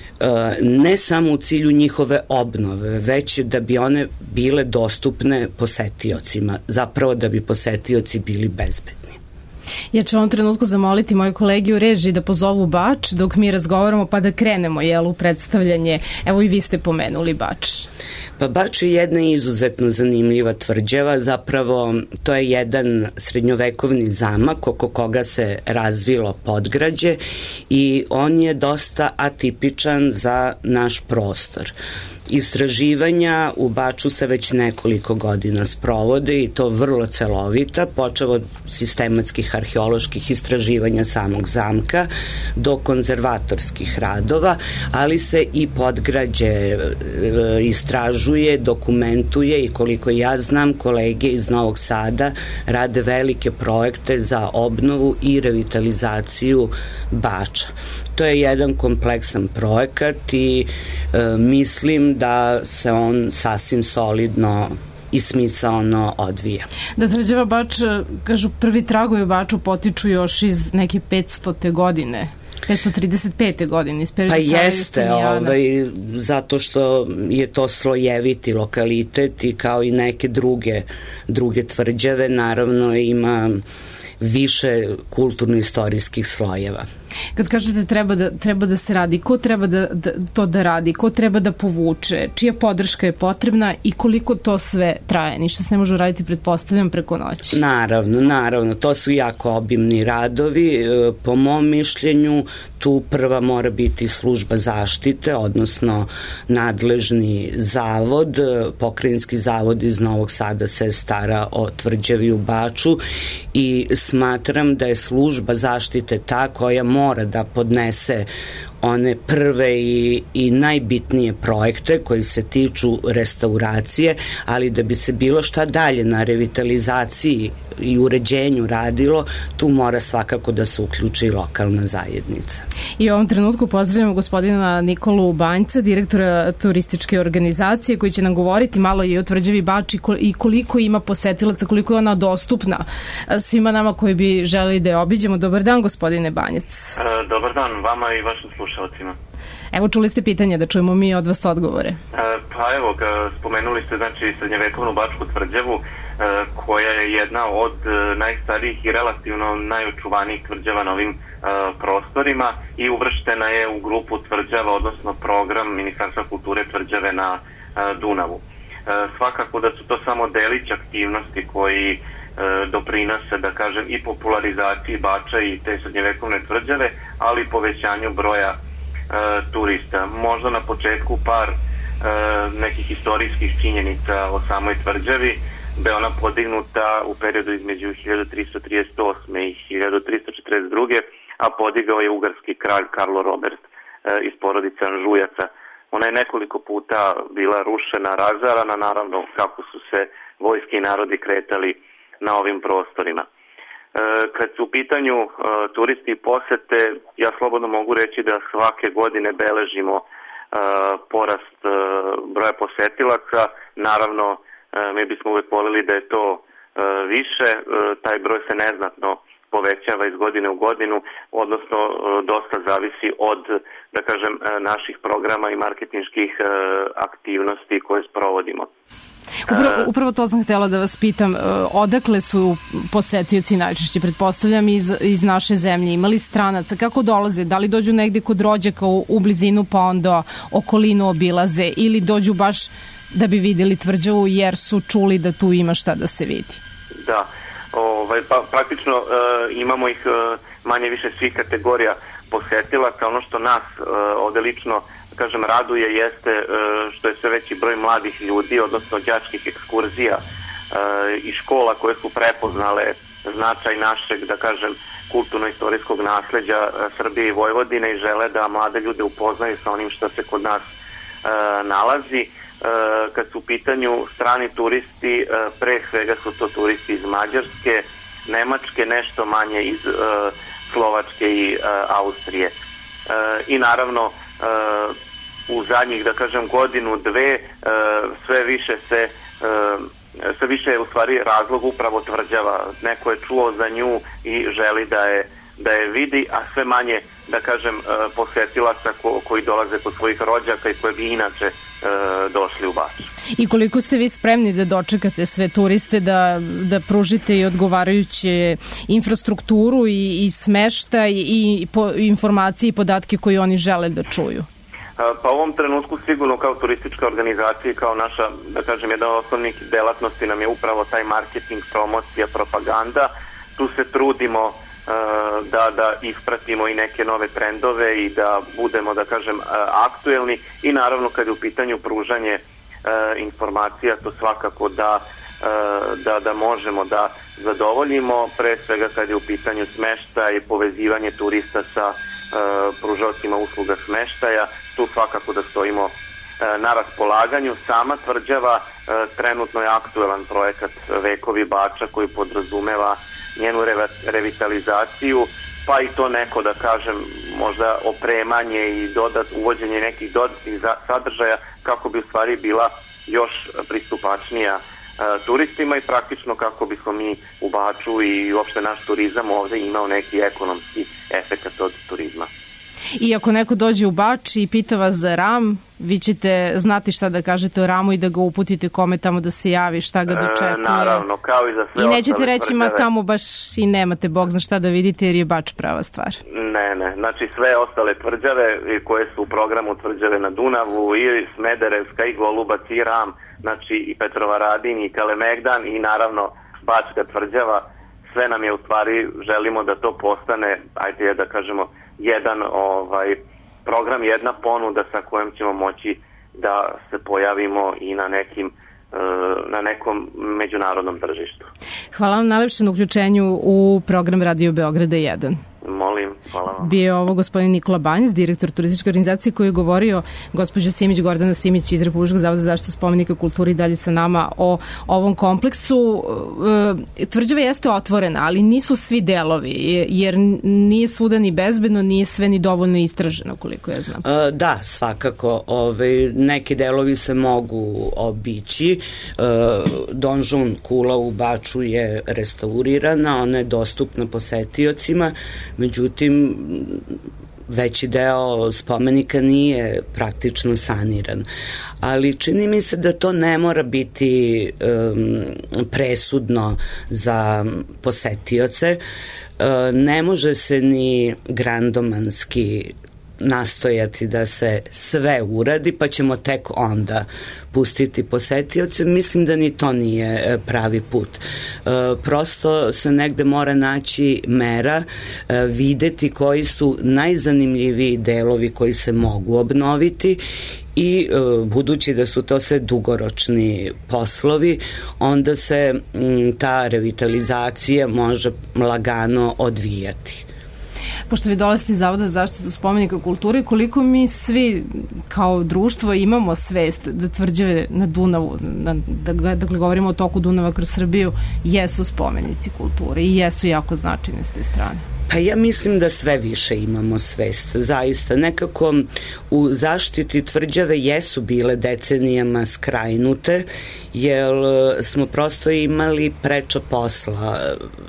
F: ne samo u cilju njihove obnove, već da bi one bile dostupne posetiocima, zapravo da bi posetioci bili bezbedni.
A: Ja ću ovom trenutku zamoliti moje kolege u režiji da pozovu Bač dok mi razgovaramo, pa da krenemo jel, u predstavljanje. Evo i vi ste pomenuli Bač.
F: Pa Bač je jedna izuzetno zanimljiva tvrđava, zapravo to je jedan srednjovekovni zamak oko koga se razvilo podgrađe i on je dosta atipičan za naš prostor. Istraživanja u Baču se već nekoliko godina sprovode i to vrlo celovita, počev od sistematskih arheoloških istraživanja samog zamka do konzervatorskih radova, ali se i podgrađe istražuje, dokumentuje i koliko ja znam, kolege iz Novog Sada rade velike projekte za obnovu i revitalizaciju Bača. To je jedan kompleksan projekat i e, mislim da se on sasvim solidno i smisaono odvija.
A: Da, tvrđava Bač, kažu, prvi tragovi u Baču potiču još iz neke petstote godine. petsto trideset pete godine.
F: Pa jeste, ovaj, zato što je to slojeviti lokalitet i kao i neke druge, druge tvrđave, naravno ima više kulturno-istorijskih slojeva.
A: Kad kažete treba da, treba da se radi, ko treba da, da, to da radi, ko treba da povuče, čija podrška je potrebna i koliko to sve traje? Ništa se ne može raditi, pretpostavljam, preko noći.
F: Naravno, naravno, to su jako obimni radovi. Po mom mišljenju, tu prva mora biti služba zaštite, odnosno nadležni zavod. Pokrajinski zavod iz Novog Sada se stara o tvrđavi u Baču i smatram da je služba zaštite ta koja mora da podnese one prve i, i najbitnije projekte koji se tiču restauracije, ali da bi se bilo šta dalje na revitalizaciji i uređenju radilo, tu mora svakako da se uključi i lokalna zajednica.
A: I u ovom trenutku pozdravljamo gospodina Nikolu Banjca, direktora turističke organizacije, koji će nam govoriti malo i o tvrđavi Bač i koliko ima posetilaca, koliko je ona dostupna svima nama koji bi želeli da je obiđemo. Dobar dan, gospodine Banjac.
C: E, dobar dan vama i vašim slušalcima.
A: Evo, čuli ste pitanje, da čujemo mi od vas odgovore. E,
C: pa evo, spomenuli ste znači srednjevekovnu Bačku tvrđavu, e, koja je jedna od e, najstarijih i relativno najočuvanijih tvrđava na ovim e, prostorima i uvrštena je u grupu tvrđava, odnosno program Ministarstva kulture tvrđave na e, Dunavu. E, svakako da su to samo delić aktivnosti koji e, doprinose, da kažem, i popularizaciji Bača i te srednjevekovne tvrđave, ali i povećanju broja E, turista. Možda na početku par e, nekih istorijskih činjenica o samoj tvrđavi, da je ona podignuta u periodu između hiljadu tristo trideset osme i hiljadu tristo četrdeset druge a podigao je ugarski kralj Karlo Robert e, iz porodice Anžujaca. Ona je nekoliko puta bila rušena, razarana, naravno kako su se vojske i narodi kretali na ovim prostorima. Kad su u pitanju uh, turisti i posete, ja slobodno mogu reći da svake godine beležimo uh, porast uh, broja posetilaca. Naravno, uh, mi bismo uvek volili da je to uh, više, uh, taj broj se neznatno
G: povećava iz godine u godinu, odnosno dosta zavisi od, da kažem, naših programa i marketinških aktivnosti koje sprovodimo.
A: Upravo, upravo to sam htjela da vas pitam, odakle su posetioci najčešće, pretpostavljam iz, iz naše zemlje, imali stranaca, kako dolaze, da li dođu negde kod rođaka u, u blizinu pa onda okolinu obilaze ili dođu baš da bi vidjeli tvrđavu jer su čuli da tu ima šta da se vidi?
G: Da, ovaj, pa, praktično e, imamo ih e, manje više svih kategorija posetilaca. Ono što nas e, ovde lično kažem raduje jeste e, što je sve veći broj mladih ljudi, odnosno đačkih ekskurzija e, i škola koje su prepoznale značaj našeg, da kažem, kulturno-istorijskog nasleđa e, Srbije i Vojvodine i žele da mlade ljude upoznaju sa onim što se kod nas e, nalazi. Kad su u pitanju strani turisti, pre svega su to turisti iz Mađarske, Nemačke, nešto manje iz Slovačke i Austrije. I naravno u zadnjih, da kažem, godinu, dve, sve više se sve više je u stvari razlog upravo tvrđava. Neko je čuo za nju i želi da je da je vidi, a sve manje, da kažem, posetilaca ko, koji dolaze kod svojih rođaka i koji bi inače e, došli u Bač.
A: I koliko ste vi spremni da dočekate sve turiste, da, da pružite i odgovarajuće infrastrukturu i, i smeštaj i po, informacije i podatke koje oni žele da čuju?
G: Pa u ovom trenutku sigurno kao turistička organizacija, kao naša, da kažem, jedna od osnovnih delatnosti nam je upravo taj marketing, promocija, propaganda. Tu se trudimo da, da ispratimo i neke nove trendove i da budemo, da kažem, aktuelni i naravno kad je u pitanju pružanje e, informacija, to svakako da, e, da, da možemo da zadovoljimo, pre svega kad je u pitanju smeštaj i povezivanje turista sa e, pružaocima usluga smeštaja, tu svakako da stojimo e, na raspolaganju. Sama tvrđava e, trenutno je aktuelan projekat Vekovi Bača koji podrazumeva njenu revitalizaciju, pa i to neko, da kažem, možda opremanje i dodat, uvođenje nekih dodatnih sadržaja kako bi u stvari bila još pristupačnija uh, turistima i praktično kako bismo mi u Baču i uopšte naš turizam ovde imao neki ekonomski efekat od turizma.
A: I ako neko dođe u Bač i pita vas za Ram, vi ćete znati šta da kažete o Ramu i da ga uputite kome tamo da se javi, šta ga dočekuje.
G: E, naravno, kao i za sve.
A: I nećete reći,
G: tvrđave.
A: Ma tamo baš i nemate Bog zna šta da vidite jer je Bač prava stvar.
G: Ne, ne, znači sve ostale tvrđave koje su u programu tvrđave na Dunavu, i Smederevska, i Golubac, i Ram, znači i Petrovaradin, i Kalemegdan, i naravno Bačka tvrđava, sve nam je u stvari, želimo da to postane, ajde da kažemo, jedan ovaj program, jedna ponuda sa kojom ćemo moći da se pojavimo i na nekim na nekom međunarodnom tržištu.
A: Hvala vam najlepše na uključenju u program Radio Beograda jedan.
G: Molim, hvala vam.
A: Bio je ovo gospodin Nikola Banjac, direktor turističke organizacije, koji je govorio, gospođa Simić, Gordana Simić iz Republičkog zavoda za zaštitu spomenika kulture i dalje sa nama o ovom kompleksu. Tvrđava jeste otvorena, ali nisu svi delovi, jer nije svuda ni bezbedno, nije sve ni dovoljno istraženo, koliko ja znam.
F: Da, svakako. Ove, neki delovi se mogu obići. Donžon Kula u Baču je restaurirana, ona je dostupna posetiocima, međutim veći deo spomenika nije praktično saniran. Ali čini mi se da to ne mora biti um, presudno za posetioce. Uh, ne može se ni grandomanski nastojati da se sve uradi, pa ćemo tek onda pustiti posetioce. Mislim da ni to nije pravi put. E, prosto se negde mora naći mera, e, videti koji su najzanimljiviji delovi koji se mogu obnoviti i e, budući da su to sve dugoročni poslovi, onda se m, ta revitalizacija može lagano odvijati.
A: Pošto vi dolazite iz Zavoda za zaštitu spomenika kulture, koliko mi svi kao društvo imamo svest da tvrđave na Dunavu, da, da, dakle govorimo o toku Dunava kroz Srbiju, jesu spomenici kulture i jesu jako značajne s te strane?
F: Pa ja mislim da sve više imamo svest, zaista. Nekako u zaštiti tvrđave jesu bile decenijama skrajnute, jer smo prosto imali preča posla.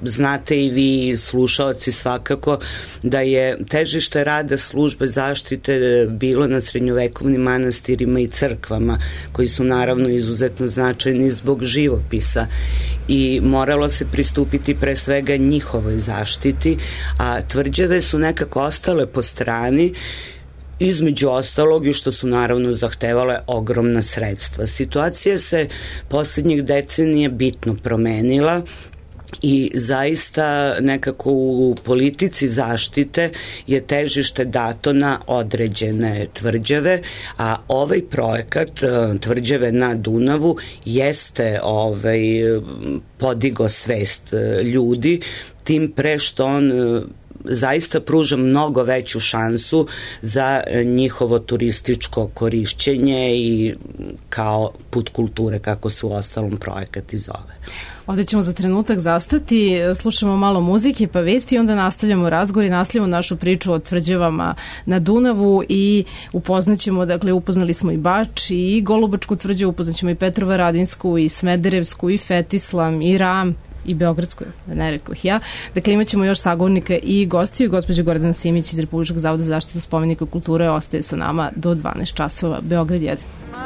F: znate i vi slušaoci svakako da je težište rada službe zaštite bilo na srednjovekovnim manastirima i crkvama, koji su naravno izuzetno značajni zbog živopisa, i moralo se pristupiti pre svega njihovoj zaštiti, a tvrđave su nekako ostale po strani, između ostalog i što su naravno zahtevale ogromna sredstva. Situacija se poslednjih decenija bitno promenila i zaista nekako u politici zaštite je težište dato na određene tvrđave, a ovaj projekat tvrđave na Dunavu jeste ovaj, podigo svest ljudi, tim pre što on zaista pruža mnogo veću šansu za njihovo turističko korišćenje i kao put kulture, kako se u ostalom projekat i zove.
A: Ovde ćemo za trenutak zastati, slušamo malo muzike pa vesti i onda nastavljamo razgovor i nastavljamo našu priču o tvrđavama na Dunavu i upoznaćemo, dakle upoznali smo i Bač i Golubačku tvrđavu, upoznaćemo i Petrovaradinsku i Smederevsku i Fetislam i Ram i Beogradsku, da ne rekoh ja. Dakle, imat ćemo još sagovornika i gostiju. Gospođa Gordana Simić iz Republičkog zavoda za zaštitu spomenika kulture ostaje sa nama do dvanaest časova. Beograd jedan.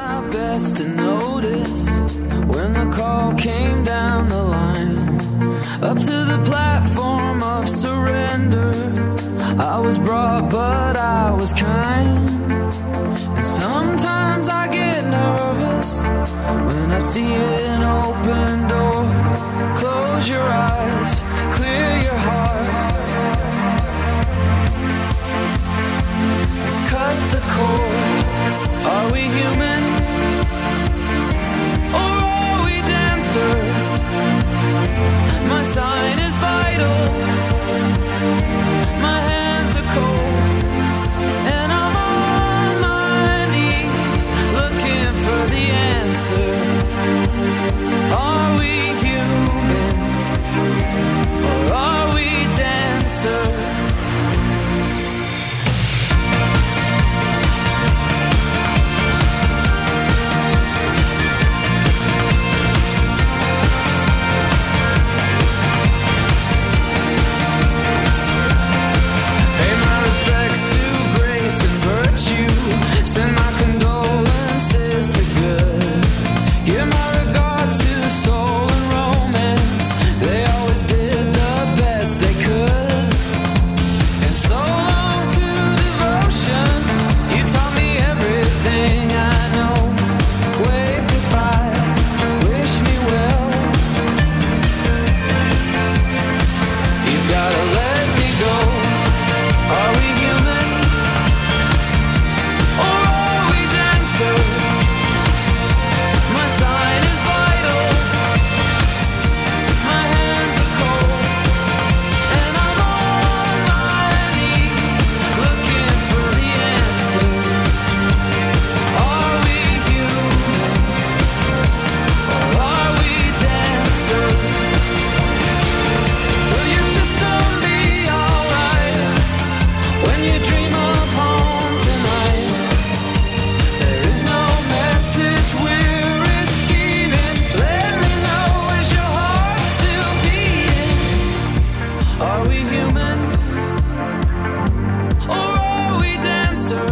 A: When the call came down the line up to the platform of surrender, I was brought but I was kind, and sometimes I get nervous when I see an open door. Close your eyes, clear your heart, cut the cord. Are we human? My sign is vital, my hands are cold, and I'm on my knees looking for the answer. Are we human, or are we dancer? Send my condolences to good. Give my regards to soul and romance. They always did the best they could. And so long to devotion. You taught me everything I know. Wave goodbye, wish me well. You gotta let me go. Are we human? My sign is vital, my hands are cold, and I'm on my knees looking for the answer. Are we human, or are we dancer? Will your system be alright when you dream of home tonight? There is no message we're receiving. Let me know, is your heart still beating? Are we human, or are we dancer?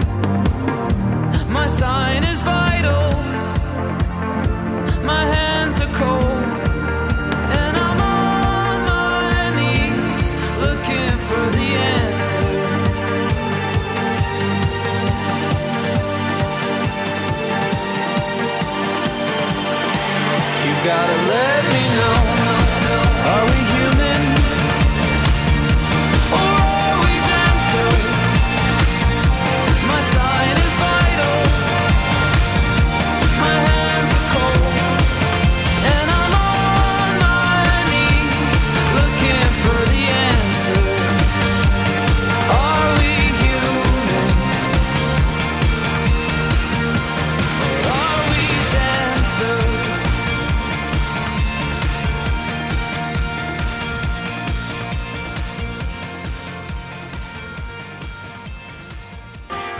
A: My sign is vital, my hands are cold, and I'm on my knees looking for the answer. Gotta let me know, are we human, or are we dancer? My sign is vital, my hands are cold, and I'm on my knees looking for the answer. Are we human, or are we dancer?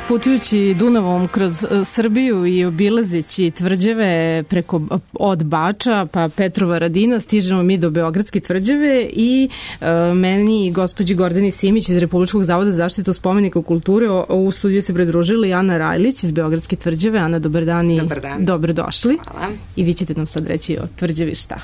A: Putujući Dunavom kroz Srbiju i obilazeći tvrđave preko od Bača pa Petrova Radina stižemo mi do Beogradske tvrđave i e, meni i gospođi Gordani Simić iz Republičkog zavoda za zaštitu spomenika kulture u, u studiju se pridružila i Ana Rajlić iz Beogradske tvrđave. Ana, dobar dan i
H: dobar dan.
A: Dobrodošli.
H: Hvala.
A: I vi ćete nam sad reći o tvrđavi šta?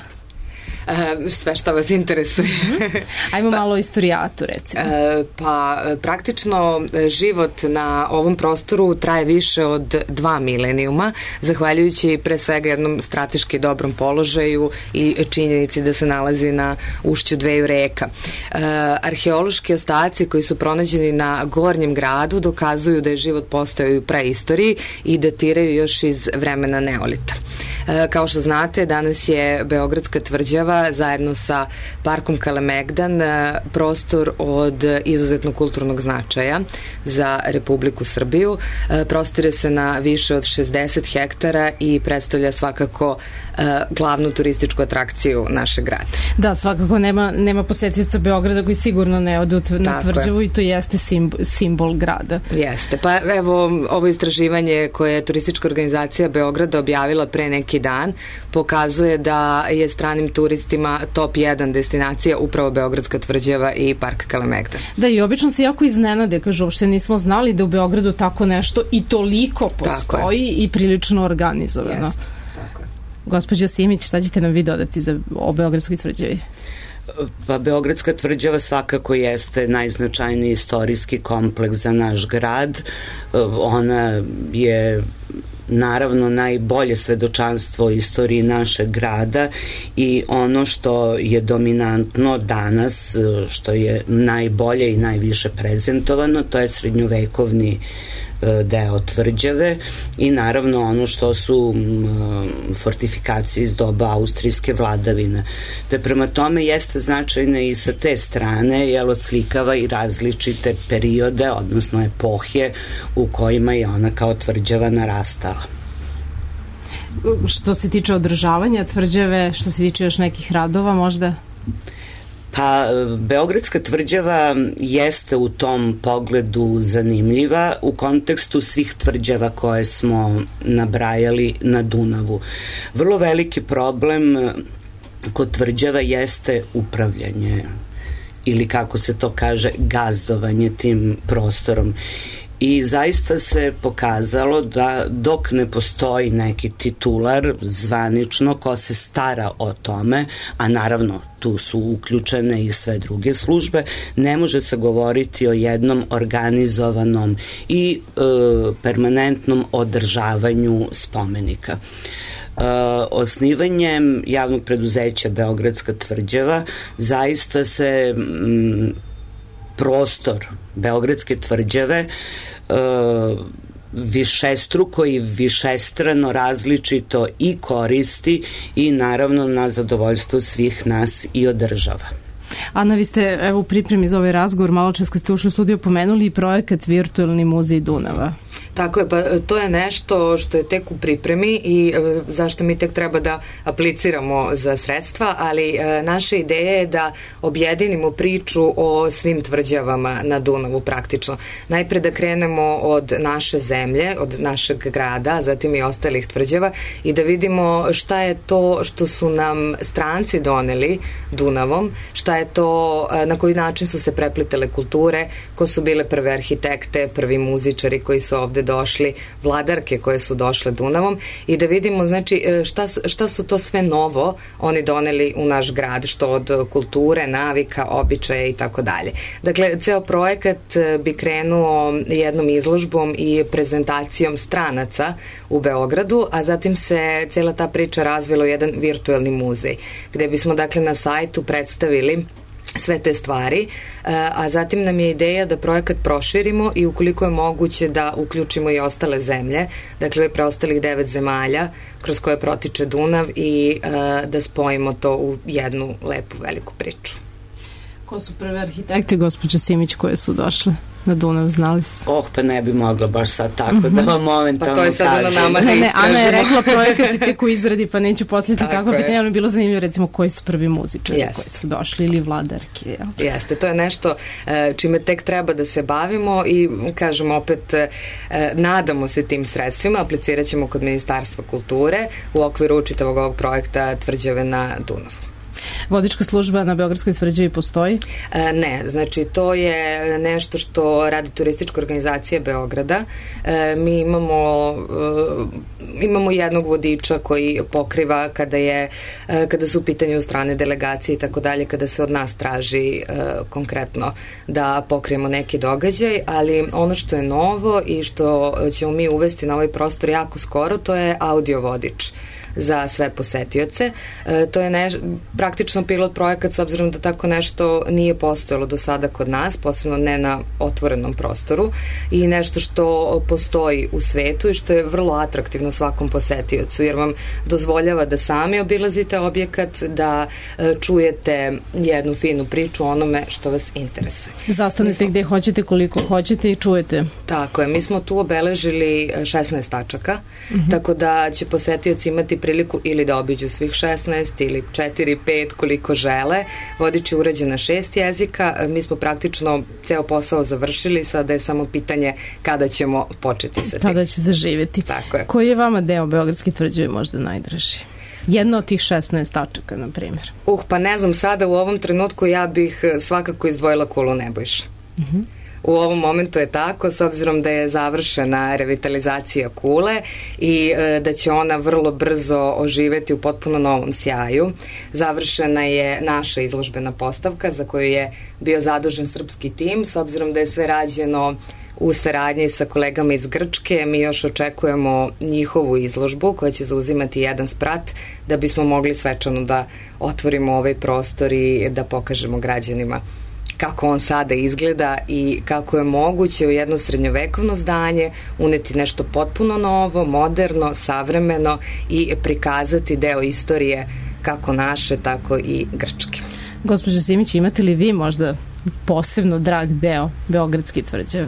H: E, sve što vas interesuje.
A: Ajmo pa, malo o istorijatu, recimo.
H: E, pa praktično život na ovom prostoru traje više od dva milenijuma, zahvaljujući pre svega jednom strateški dobrom položaju i činjenici da se nalazi na ušću dveju reka. E, arheološki ostaci koji su pronađeni na Gornjem gradu dokazuju da je život postojao i u praistoriji i datiraju još iz vremena Neolita. E, kao što znate, danas je Beogradska tvrđava zajedno sa parkom Kalemegdan prostor od izuzetno kulturnog značaja za Republiku Srbiju. Prostire se na više od šezdeset hektara i predstavlja svakako glavnu turističku atrakciju našeg grada.
A: Da, svakako nema, nema posetioca Beograda koji sigurno ne odu na tvrđavu i to jeste simbol, simbol grada.
H: Jeste. Pa evo, ovo istraživanje koje je turistička organizacija Beograda objavila pre neki dan pokazuje da je stranim turistima top jedan destinacija upravo Beogradska tvrđava i park Kalemegdan.
A: Da, i obično se jako iznenade, kažu, uopšte nismo znali da u Beogradu tako nešto i toliko postoji i prilično organizovano.
H: Jeste. Tako je.
A: Gospođo Simić, šta ćete nam vi dodati za o Beogradskoj tvrđavi?
F: Pa Beogradska tvrđava svakako jeste najznačajniji istorijski kompleks za naš grad. Ona je naravno najbolje svedočanstvo istoriji našeg grada i ono što je dominantno danas, što je najbolje i najviše prezentovano, to je srednjovekovni deo tvrđave i naravno ono što su fortifikacije iz doba austrijske vladavine. Te prema tome jeste značajna i sa te strane, jer odslikava i različite periode, odnosno epohe u kojima je ona kao tvrđava narastala.
A: Što se tiče održavanja tvrđave, što se tiče još nekih radova možda?
F: Pa, Beogradska tvrđava jeste u tom pogledu zanimljiva u kontekstu svih tvrđava koje smo nabrajali na Dunavu. Vrlo veliki problem kod tvrđava jeste upravljanje ili kako se to kaže gazdovanje tim prostorom. I zaista se pokazalo da dok ne postoji neki titular zvanično ko se stara o tome, a naravno tu su uključene i sve druge službe, ne može se govoriti o jednom organizovanom i e, permanentnom održavanju spomenika. Uh, osnivanjem javnog preduzeća Beogradska tvrđava zaista se mm, prostor Beogradske tvrđave uh, višestruko i višestrano različito i koristi i naravno na zadovoljstvo svih nas i održava.
A: Ana, vi ste evo u pripremi za ovaj razgovor malo čas kad ste ušli u studiju pomenuli i projekat Virtualni muzej Dunava.
H: Tako je, pa to je nešto što je tek u pripremi i e, zašto mi tek treba da apliciramo za sredstva, ali e, naša ideja je da objedinimo priču o svim tvrđavama na Dunavu praktično. Najpre da krenemo od naše zemlje, od našeg grada, zatim i ostalih tvrđava i da vidimo šta je to što su nam stranci doneli Dunavom, šta je to, na koji način su se preplitale kulture, ko su bile prve arhitekte, prvi muzičari koji su ovde došli, vladarke koje su došle Dunavom i da vidimo znači šta, šta su to sve novo oni doneli u naš grad, što od kulture, navika, običaja i tako dalje. Dakle, ceo projekat bi krenuo jednom izložbom i prezentacijom stranaca u Beogradu, a zatim se cela ta priča razvila u jedan virtuelni muzej, gde bismo dakle na sajtu predstavili sve te stvari, a zatim nam je ideja da projekat proširimo i ukoliko je moguće da uključimo i ostale zemlje, dakle preostalih devet zemalja kroz koje protiče Dunav i da spojimo to u jednu lepu veliku priču.
A: Ko su prve arhitekte, gospođo Simić, koje su došle? na Dunav, znali se?
F: Oh, pa ne bi mogla baš sad tako mm-hmm. da vam momentalno
H: kažem. Pa to je sad ono nama
A: ne, ne, Ana je rekla projekat se tek u izradi, pa neću posljediti kakva pitanja, ali je bilo zanimljivo recimo koji su prvi muzičari Jest. koji su došli ili vladarke. Jel?
H: Jeste, to je nešto čime tek treba da se bavimo i kažem opet nadamo se tim sredstvima, aplicirat ćemo kod Ministarstva kulture u okviru čitavog ovog projekta Tvrđave na Dunavu.
A: Vodička služba na Beogradskoj tvrđavi postoji?
H: E, ne, znači to je nešto što radi turistička organizacija Beograda. E, mi imamo e, imamo jednog vodiča koji pokriva kada je e, kada su u pitanju strane delegacije i tako dalje, kada se od nas traži e, konkretno da pokrijemo neki događaj, ali ono što je novo i što ćemo mi uvesti na ovaj prostor jako skoro, to je audio vodič za sve posetioce. E, to je ne, praktično pilot projekat s obzirom da tako nešto nije postojalo do sada kod nas, posebno ne na otvorenom prostoru i nešto što postoji u svetu i što je vrlo atraktivno svakom posetiocu jer vam dozvoljava da sami obilazite objekat, da e, čujete jednu finu priču o onome što vas interesuje.
A: Zastanete smo, gde hoćete, koliko hoćete i čujete.
H: Tako je, mi smo tu obeležili šesnaest tačaka, mm-hmm. tako da će posetioci imati priliku ili da obiđu svih šesnaest ili četiri, pet koliko žele. Vodič je urađen na šest jezika. Mi smo praktično ceo posao završili, sada je samo pitanje kada ćemo početi sa tim.
A: Kada će zaživjeti.
H: Tako je.
A: Koji je vama deo Beogradske tvrđave možda najdraži? Jedno od tih šesnaest tačaka, na primjer.
H: Uh, pa ne znam, sada u ovom trenutku ja bih svakako izdvojila Kulu Nebojša. Mhm. U ovom momentu je tako, s obzirom da je završena revitalizacija Kule i e, da će ona vrlo brzo oživeti u potpuno novom sjaju. Završena je naša izložbena postavka za koju je bio zadužen srpski tim, s obzirom da je sve rađeno u saradnji sa kolegama iz Grčke. Mi još očekujemo njihovu izložbu koja će zauzimati jedan sprat da bismo mogli svečano da otvorimo ovaj prostor i da pokažemo građanima kako on sada izgleda i kako je moguće u jedno srednjovekovno zdanje uneti nešto potpuno novo, moderno, savremeno i prikazati deo istorije kako naše, tako i grčke.
A: Gospođo Simić, imate li vi možda posebno drag deo Beogradske tvrđave?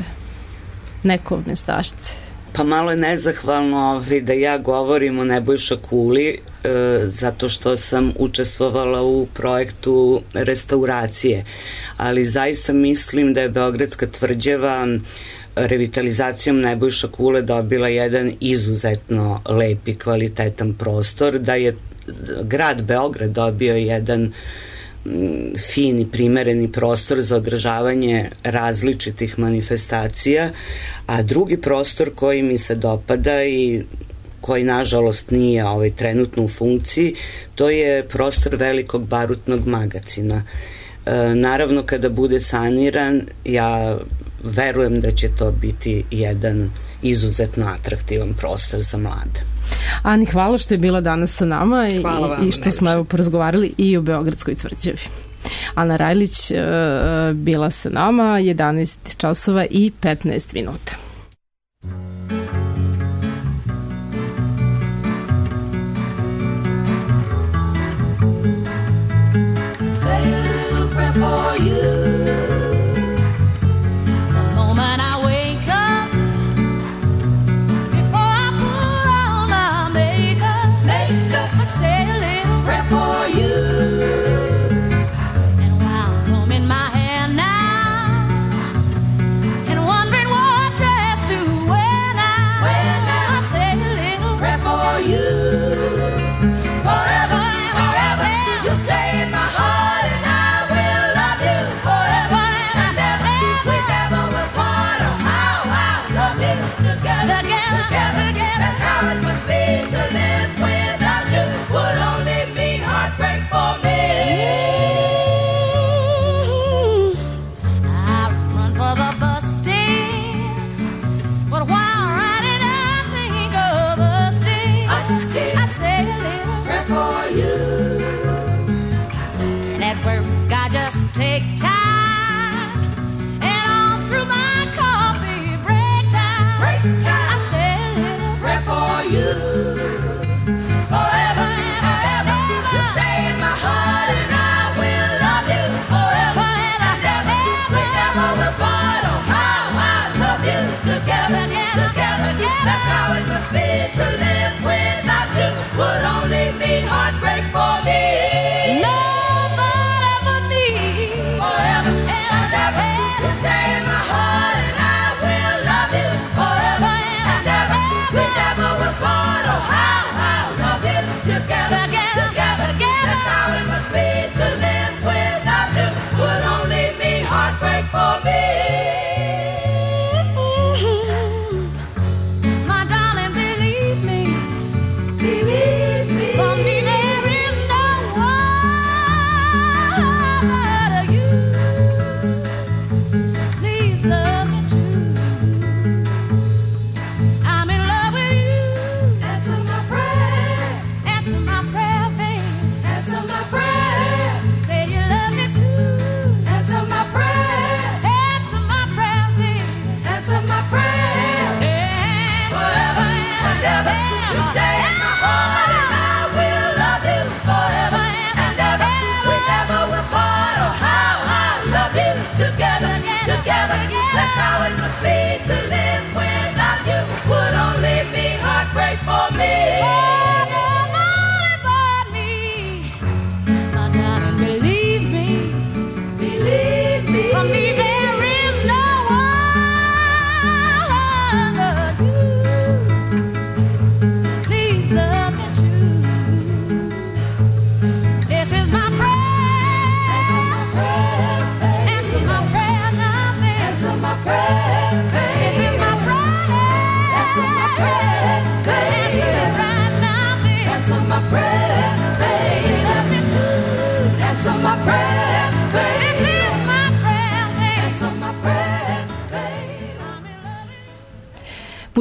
A: Neko mestašce?
F: Pa malo je nezahvalno ovi da ja govorim o Nebojša Kuli e, zato što sam učestvovala u projektu restauracije, ali zaista mislim da je Beogradska tvrđava revitalizacijom Nebojša Kule dobila jedan izuzetno lep i kvalitetan prostor, da je grad Beograd dobio jedan fini, primereni prostor za održavanje različitih manifestacija, a drugi prostor koji mi se dopada i koji nažalost nije ovaj trenutno u funkciji, to je prostor velikog barutnog magacina. E, naravno kada bude saniran, ja verujem da će to biti jedan izuzetno atraktivan prostor za mlade.
A: Ani, hvala što je bila danas sa nama i, i što smo evo porazgovarali i o Beogradskoj tvrđavi. Ana Rajlić uh, bila sa nama, jedanaest časova i petnaest minuta. Say a little prayer for you. Wondering what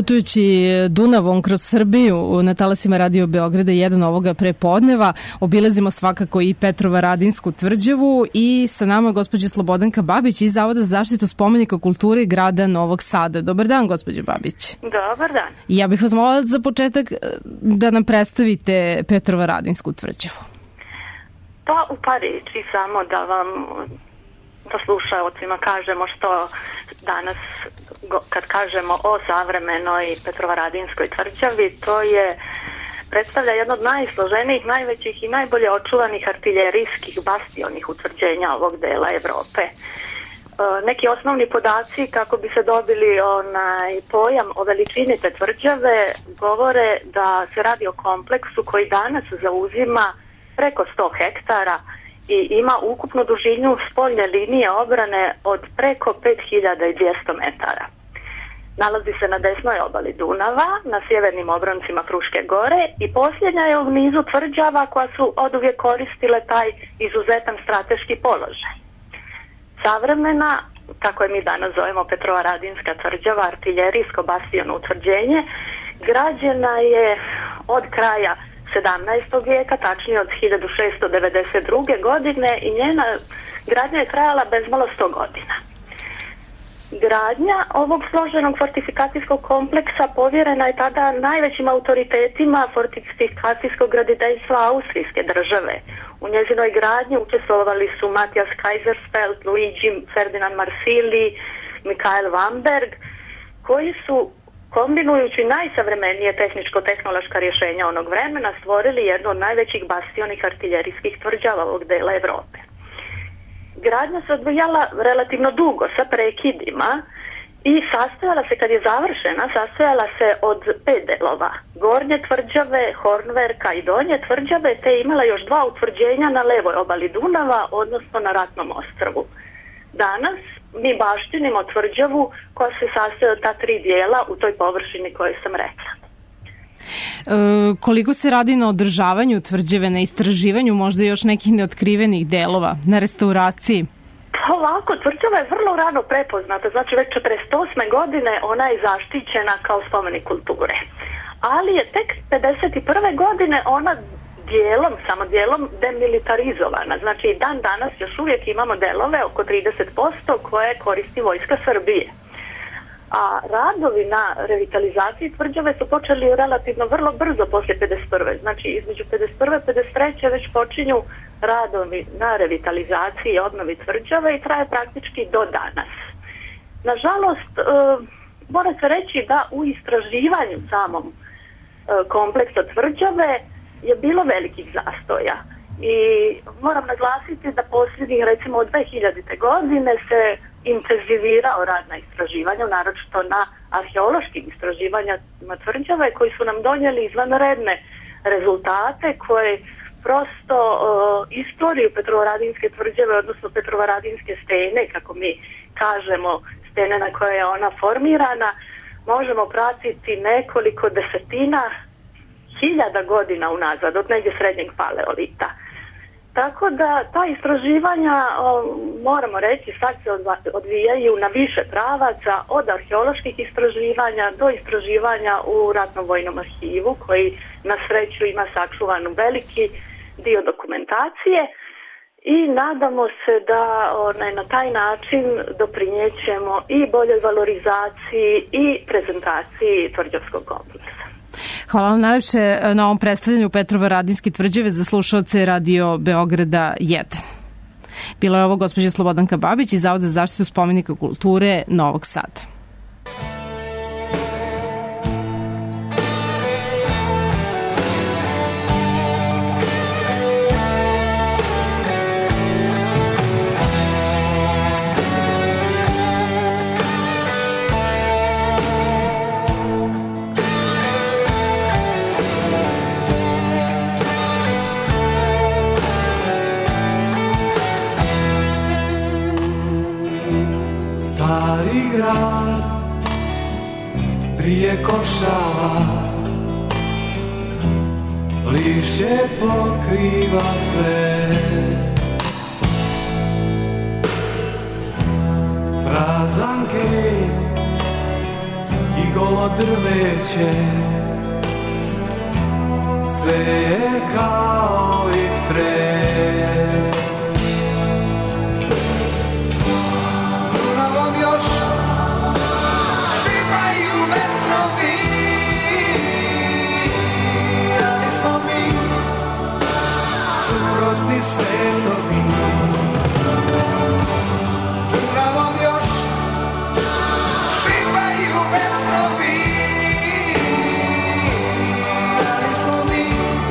A: putujući Dunavom kroz Srbiju na talasima Radio Beograda jedan ovoga prepodneva obilazimo svakako i Petrovaradinsku tvrđavu i sa nama je gospođa Slobodanka Babić iz Zavoda za zaštitu spomenika kulture grada Novog Sada. Dobar dan, gospođo Babić.
I: Dobar dan.
A: Ja bih vas molila za početak da nam predstavite Petrovaradinsku tvrđavu.
I: Pa u par riječi samo da vam, da slušaocima kažemo što danas kad kažemo o savremenoj Petrovaradinskoj tvrđavi, to je predstavlja jedno od najsloženijih, najvećih i najbolje očuvanih artiljerijskih bastionih utvrđenja ovog dela Evrope. E, neki osnovni podaci kako bi se dobili onaj pojam o veličini te tvrđave govore da se radi o kompleksu koji danas zauzima preko sto hektara i ima ukupnu dužinu spoljne linije obrane od preko pet hiljada dvjesto metara. Nalazi se na desnoj obali Dunava, na sjevernim obroncima Fruške gore i posljednja je u nizu tvrđava koja su oduvijek koristile taj izuzetan strateški položaj. Savremena, kako je mi danas zovemo Petrovaradinska tvrđava, artiljerijsko bastiono utvrđenje, građena je od kraja sedamnaestog vijeka, tačnije od hiljadu šeststo devedeset druge. godine i njena gradnja je trajala bezmalo sto godina. Gradnja ovog složenog fortifikacijskog kompleksa povjerena je tada najvećim autoritetima fortifikacijskog graditeljstva Austrijske države. U njezinoj gradnji učestvovali su Matijas Kaisersfeld, Luigi Ferdinand Marsili, Mikael Vamberg, koji su kombinujući najsavremenije tehničko-tehnološka rješenja onog vremena stvorili jednu od najvećih bastionih artiljerijskih tvrđava ovog dela Evrope. Gradnja se odvijala relativno dugo sa prekidima i sastojala se, kad je završena, sastojala se od pet delova. Gornje tvrđave, Hornverka i donje tvrđave, te je imala još dva utvrđenja na levoj obali Dunava, odnosno na Ratnom ostrvu. Danas mi baštinimo tvrđavu koja se sastoji od ta tri dijela u toj površini koju sam rekla.
A: E, koliko se radi na održavanju tvrđave, na istraživanju možda još nekih neotkrivenih delova, na restauraciji?
I: Pa ovako, tvrđava je vrlo rano prepoznata, znači već četrdeset osme godine ona je zaštićena kao spomenik kulture. Ali je tek pedeset prve godine ona dijelom, samo dijelom demilitarizovana. Znači i dan danas još uvijek imamo delove oko trideset posto koje koristi vojska Srbije. A radovi na revitalizaciji tvrđave su počeli relativno vrlo brzo poslije pedeset prve. Znači između pedeset prve i pedeset treće već počinju radovi na revitalizaciji i obnovi tvrđave i traje praktički do danas. Nažalost, e, mora se reći da u istraživanju samom e, kompleksa tvrđave je bilo velikih zastoja i moram naglasiti da posljednjih, recimo od dve hiljadite. godine se intenzivirao rad na istraživanju, naročito na arheološkim istraživanjima tvrđave koji su nam donijeli izvanredne rezultate koje prosto uh, istoriju Petrovaradinske tvrđave, odnosno Petrovaradinske stene, kako mi kažemo, stene na koje je ona formirana, možemo pratiti nekoliko desetina hiljada godina unazad, od negdje srednjeg paleolita. Tako da ta istraživanja, o, moramo reći, sad se odvijaju na više pravaca, od arheoloških istraživanja do istraživanja u ratnom vojnom arhivu, koji na sreću ima sačuvanu veliki dio dokumentacije i nadamo se da onaj, na taj način doprinjećemo i boljoj valorizaciji i prezentaciji tvrđavskog kompleksa.
A: Hvala vam najlepše na ovom predstavljanju Petrovaradinske tvrđave za slušaoce Radio Beograda jedan. Bila je ovo gospođa Slobodanka Babić iz Zavoda za zaštitu spomenika kulture Novog Sada.
J: Prije košava lišće pokriva sve, prazanke i okolo drveće, sve je kao i pre. Dunavom još šipaju vetrovi, ali smo mi suprotni svetovi. Dunavom još šipaju vetrovi, ali smo mi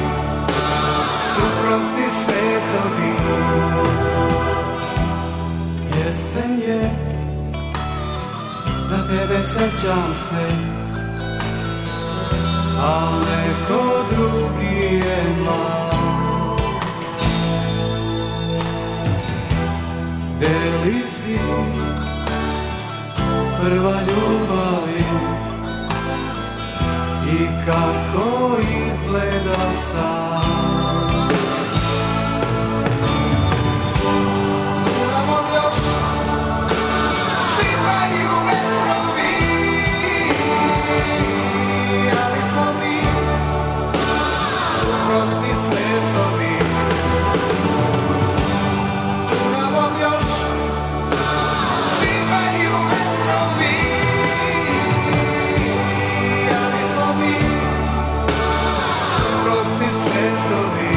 J: suprotni svetovi. Jesen je, na tebe sećam se, a neko drugi je mlad. Gde li si, prva ljubavi, i kako izgledaš sad? Dunavom još šipaju vetrovi, ali smo mi suprotni svetovi. Dunavom još šipaju vetrovi, ali smo mi suprotni svetovi.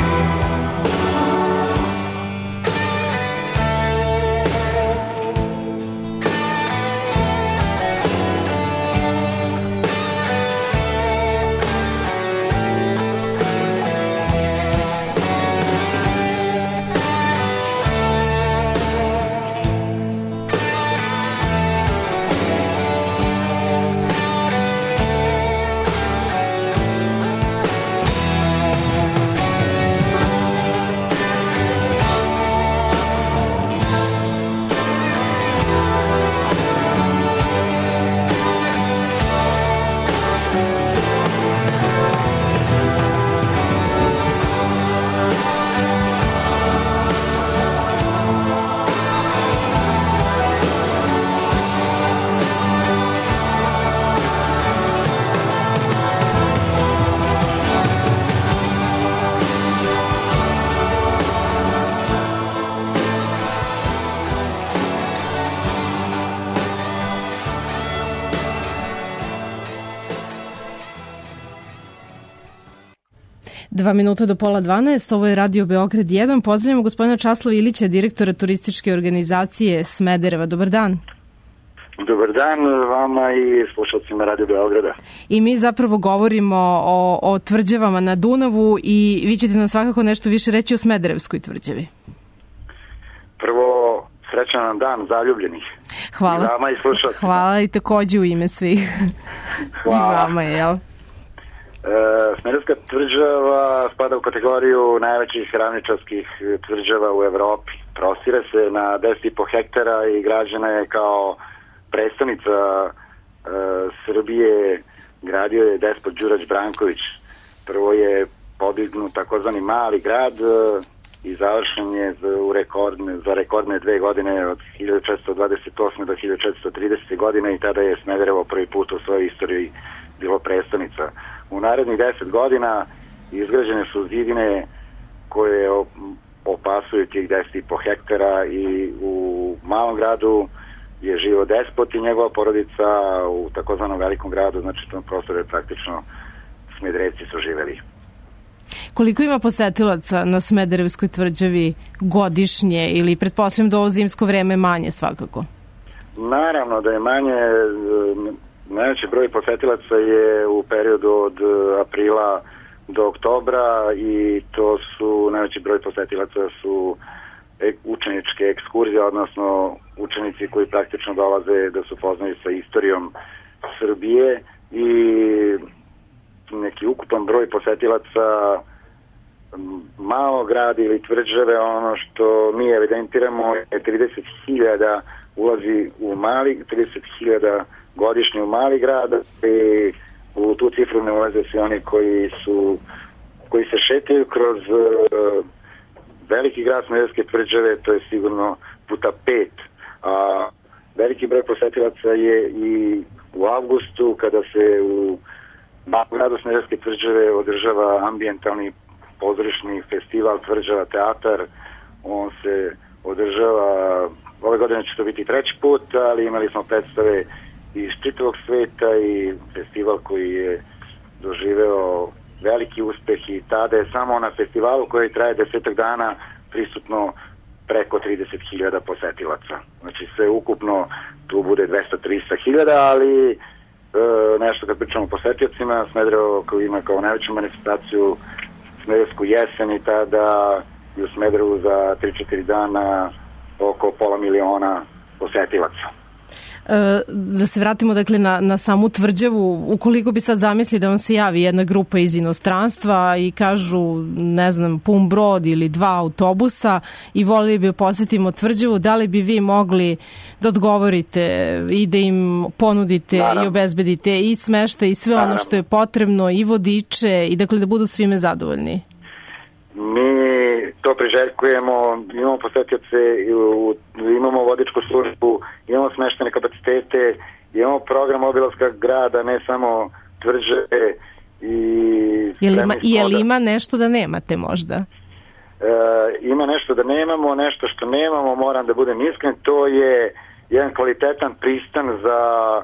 A: Dva minuta do pola dvanaest, ovo je Radio Beograd jedan. Pozdravljamo gospodina Časlava Ilića, direktora turističke organizacije Smedereva. Dobar dan.
K: Dobar dan vama i slušalcima Radio Beograda.
A: I mi zapravo govorimo o, o tvrđavama na Dunavu i vi ćete nam svakako nešto više reći o Smederevskoj tvrđavi.
K: Prvo, srećan nam dan zaljubljenih.
A: Hvala.
K: I vama i slušalcima.
A: Hvala i takođe u ime svih.
K: Hvala.
A: I vama je, jel?
K: E, Smederevska tvrđava spada u kategoriju najvećih ravničarskih tvrđava u Evropi. Prostire se na deset i po hektara i građena je kao predstavnica e, Srbije. Gradio je despot Đurađ Branković. Prvo je podignut takozvani mali grad e, i završen je za, u rekordne, za rekordne dve godine od hiljadu četiristo dvadeset osme do hiljadu četiristo tridesete godine i tada je Smederevo prvi put u svojoj istoriji bilo predstavnica. U narednih deset godina izgrađene su zidine koje opasuju tih deset i po hektara i u malom gradu je živo despot i njegova porodica, u takozvanom velikom gradu, znači tom prostoru je praktično Smederevci su živeli.
A: Koliko ima posetilaca na Smederevskoj tvrđavi godišnje ili pretpostavljam da ovo zimsko vreme manje svakako?
K: Naravno da je manje. Najveći broj posetilaca je u periodu od aprila do oktobra i to su, najveći broj posetilaca su učeničke ekskurzije, odnosno učenici koji praktično dolaze da su poznaju sa istorijom Srbije i neki ukupan broj posetilaca malo grada ili tvrđave, ono što mi evidentiramo je trideset hiljada ulazi u mali, trideset hiljada godišnje u mali grad i u tu cifru ne ulaze svi oni koji su koji se šetaju kroz uh, veliki grad Smederevske tvrđave, to je sigurno puta pet. A veliki broj posetilaca je i u avgustu, kada se u gradu Smederevske Tvrđave održava ambijentalni pozorišni festival Tvrđava teatar. On se održava, ove godine će to biti treći put, ali imali smo predstave iz čitavog sveta i festival koji je doživeo veliki uspeh i tada je samo na festivalu koji traje desetak dana prisutno preko trideset hiljada posetilaca. Znači sve ukupno tu bude dvesta do trista hiljada, ali e, nešto kad pričamo o posetiocima, Smederevo koji ima kao najveću manifestaciju Smederevsku jesen i tada i u Smederevu za tri do četiri dana oko pola miliona posetilaca.
A: Da se vratimo dakle na, na samu Tvrđavu, ukoliko bi sad zamisli da vam se javi jedna grupa iz inostranstva i kažu, ne znam, pun brod ili dva autobusa i volili bi posetimo Tvrđavu, da li bi vi mogli da odgovorite i da im ponudite Naravno. i obezbedite i smeštaj i sve Naravno. ono što je potrebno i vodiče i dakle da budu svime zadovoljni?
K: Mi to priželjkujemo, imamo posetioce, imamo vodičku službu, imamo smeštene kapacitete, imamo program obilaska grada, ne samo Tvrđave i...
A: Je li ima, je li ima nešto da nemate možda?
K: E, ima nešto da nemamo, nešto što nemamo, moram da budem iskren, to je jedan kvalitetan pristan za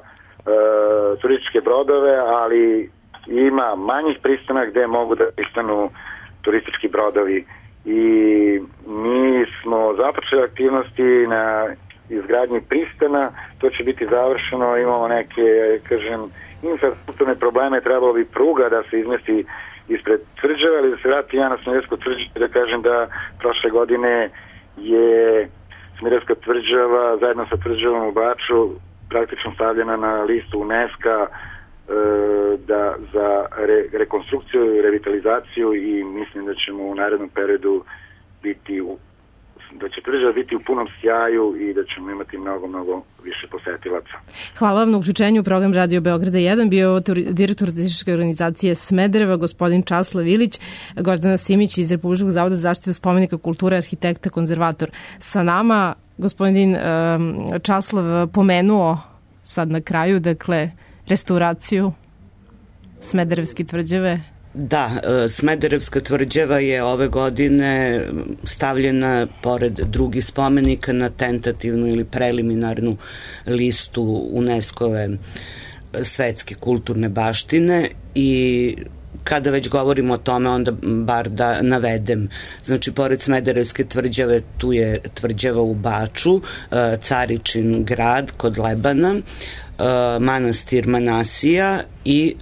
K: e, turističke brodove, ali ima manjih pristana gde mogu da pristanu turistički brodovi i mi smo započeli aktivnosti na izgradnji pristana, to će biti završeno, imamo neke, kažem, infrastrukturne probleme, trebalo bi pruga da se izmesti ispred Tvrđave, ali da se vrati ja na Smederevsku Tvrđavu, da kažem da prošle godine je Smederevska Tvrđava zajedno sa Tvrđavom u Baču praktično stavljena na listu UNESCO da za re, rekonstrukciju i revitalizaciju i mislim da ćemo u narednom periodu biti u, da će Tvrđava biti u punom sjaju i da ćemo imati mnogo, mnogo više posetilaca.
A: Hvala vam na uključenju u program Radio Beograda jedan. Bio direktor turističke organizacije Smedereva, gospodin Časlav Ilić, Gordana Simić iz Republičkog zavoda za zaštitu spomenika kulture, arhitekta, konzervator sa nama. Gospodin um, Časlav pomenuo sad na kraju, dakle, restauraciju Smederevske Tvrđave.
F: Da, Smederevska Tvrđava je ove godine stavljena pored drugih spomenika na tentativnu ili preliminarnu listu UNESCO-ve svetske kulturne baštine i kada već govorimo o tome, onda bar da navedem. Znači, pored Smederevske Tvrđave, tu je Tvrđava u Baču, Caričin grad kod Lebana, manastir Manasija i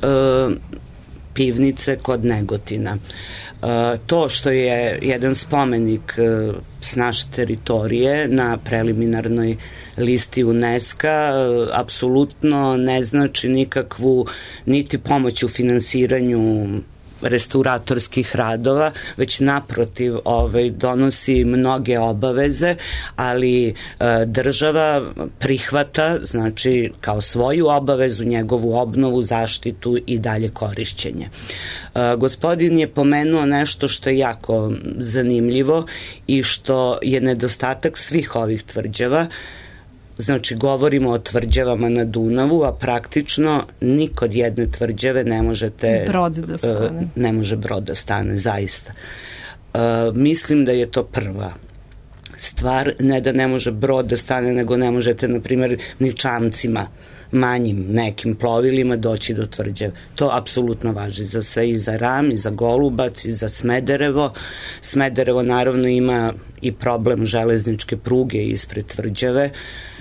F: pivnice kod Negotina. To što je jedan spomenik s naše teritorije na preliminarnoj listi UNESCO-a apsolutno ne znači nikakvu niti pomoć u finansiranju restauratorskih radova, već naprotiv ovaj, donosi mnoge obaveze, ali e, država prihvata, znači kao svoju obavezu njegovu obnovu, zaštitu i dalje korišćenje. E, gospodin je pomenuo nešto što je jako zanimljivo i što je nedostatak svih ovih tvrđava. Znači, govorimo o tvrđavama na Dunavu, a praktično nikod jedne tvrđave ne možete...
A: Brod da stane.
F: Ne može brod da stane, zaista. Uh, mislim da je to prva stvar, ne da ne može brod da stane, nego ne možete, na primjer, ni čamcima, manjim nekim plovilima doći do tvrđave. To apsolutno važi za sve, i za Ram, i za Golubac, i za Smederevo. Smederevo naravno ima i problem železničke pruge ispred tvrđave,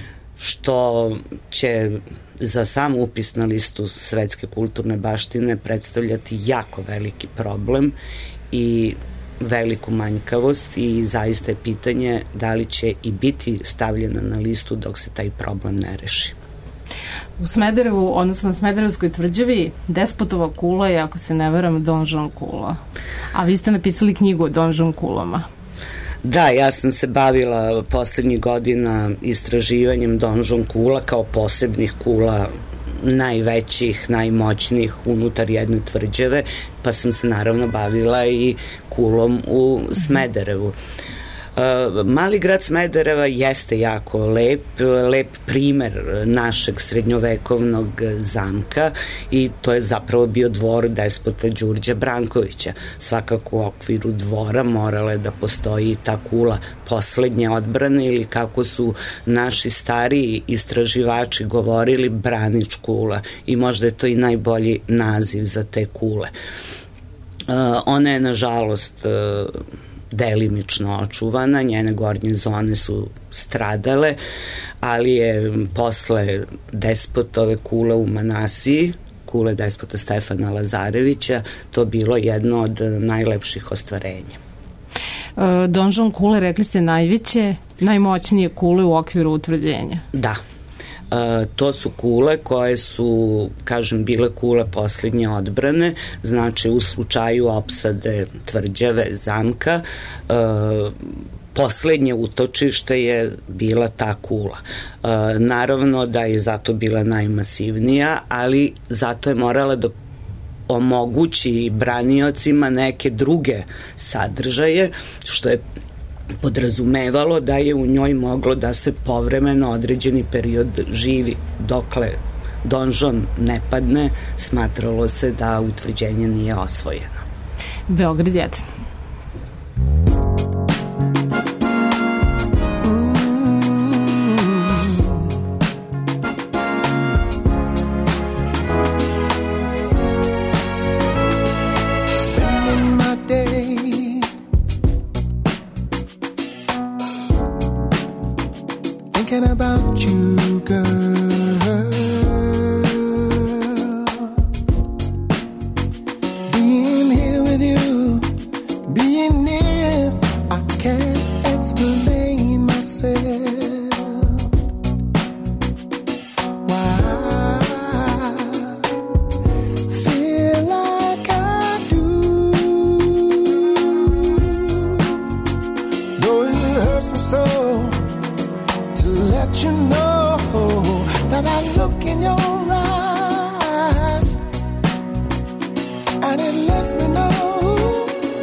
F: što će za sam upis na listu svetske kulturne baštine predstavljati jako veliki problem i veliku manjkavost i zaista je pitanje da li će i biti stavljena na listu dok se taj problem ne reši.
A: U Smederevu, odnosno na Smederevskoj tvrđavi, Despotova kula je, ako se ne varam, Donžon kula. A vi ste napisali knjigu o Donžon kulama.
F: Da, ja sam se bavila poslednjih godina istraživanjem Donžon kula kao posebnih kula najvećih, najmoćnijih unutar jedne tvrđave, pa sam se naravno bavila i kulom u Smederevu. Mali grad Smedereva jeste jako lep, lep primer našeg srednjovekovnog zamka i to je zapravo bio dvor despota Đurđa Brankovića. Svakako u okviru dvora morala je da postoji ta kula poslednje odbrane ili kako su naši stariji istraživači govorili branič kula i možda je to i najbolji naziv za te kule. Ona je nažalost delimično očuvana, njene gornje zone su stradale, ali je posle despotove kule u Manasiji, kule despota Stefana Lazarevića, to bilo jedno od najlepših ostvarenja.
A: Donžon kule, rekli ste, najveće, najmoćnije kule u okviru utvrđenja.
F: Da. Uh, to su kule koje su, kažem, bile kule poslednje odbrane, znači u slučaju opsade tvrđave, zamka, uh, poslednje utočište je bila ta kula. Uh, naravno da je zato bila najmasivnija, ali zato je morala da omogući braniocima neke druge sadržaje, što je podrazumevalo da je u njoj moglo da se povremeno određeni period živi. Dokle donžon ne padne, smatralo se da utvrđenje nije osvojeno.
A: Beograd jedan.
J: About you, girl, being here with you, being near, I can't explain myself. Why I feel like I do, though it hurts me so. Let you know that I look in your eyes and it lets me know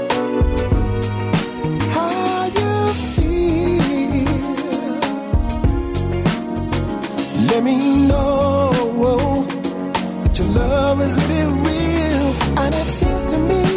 J: how you feel. Let me know that your love is really real, and it seems to me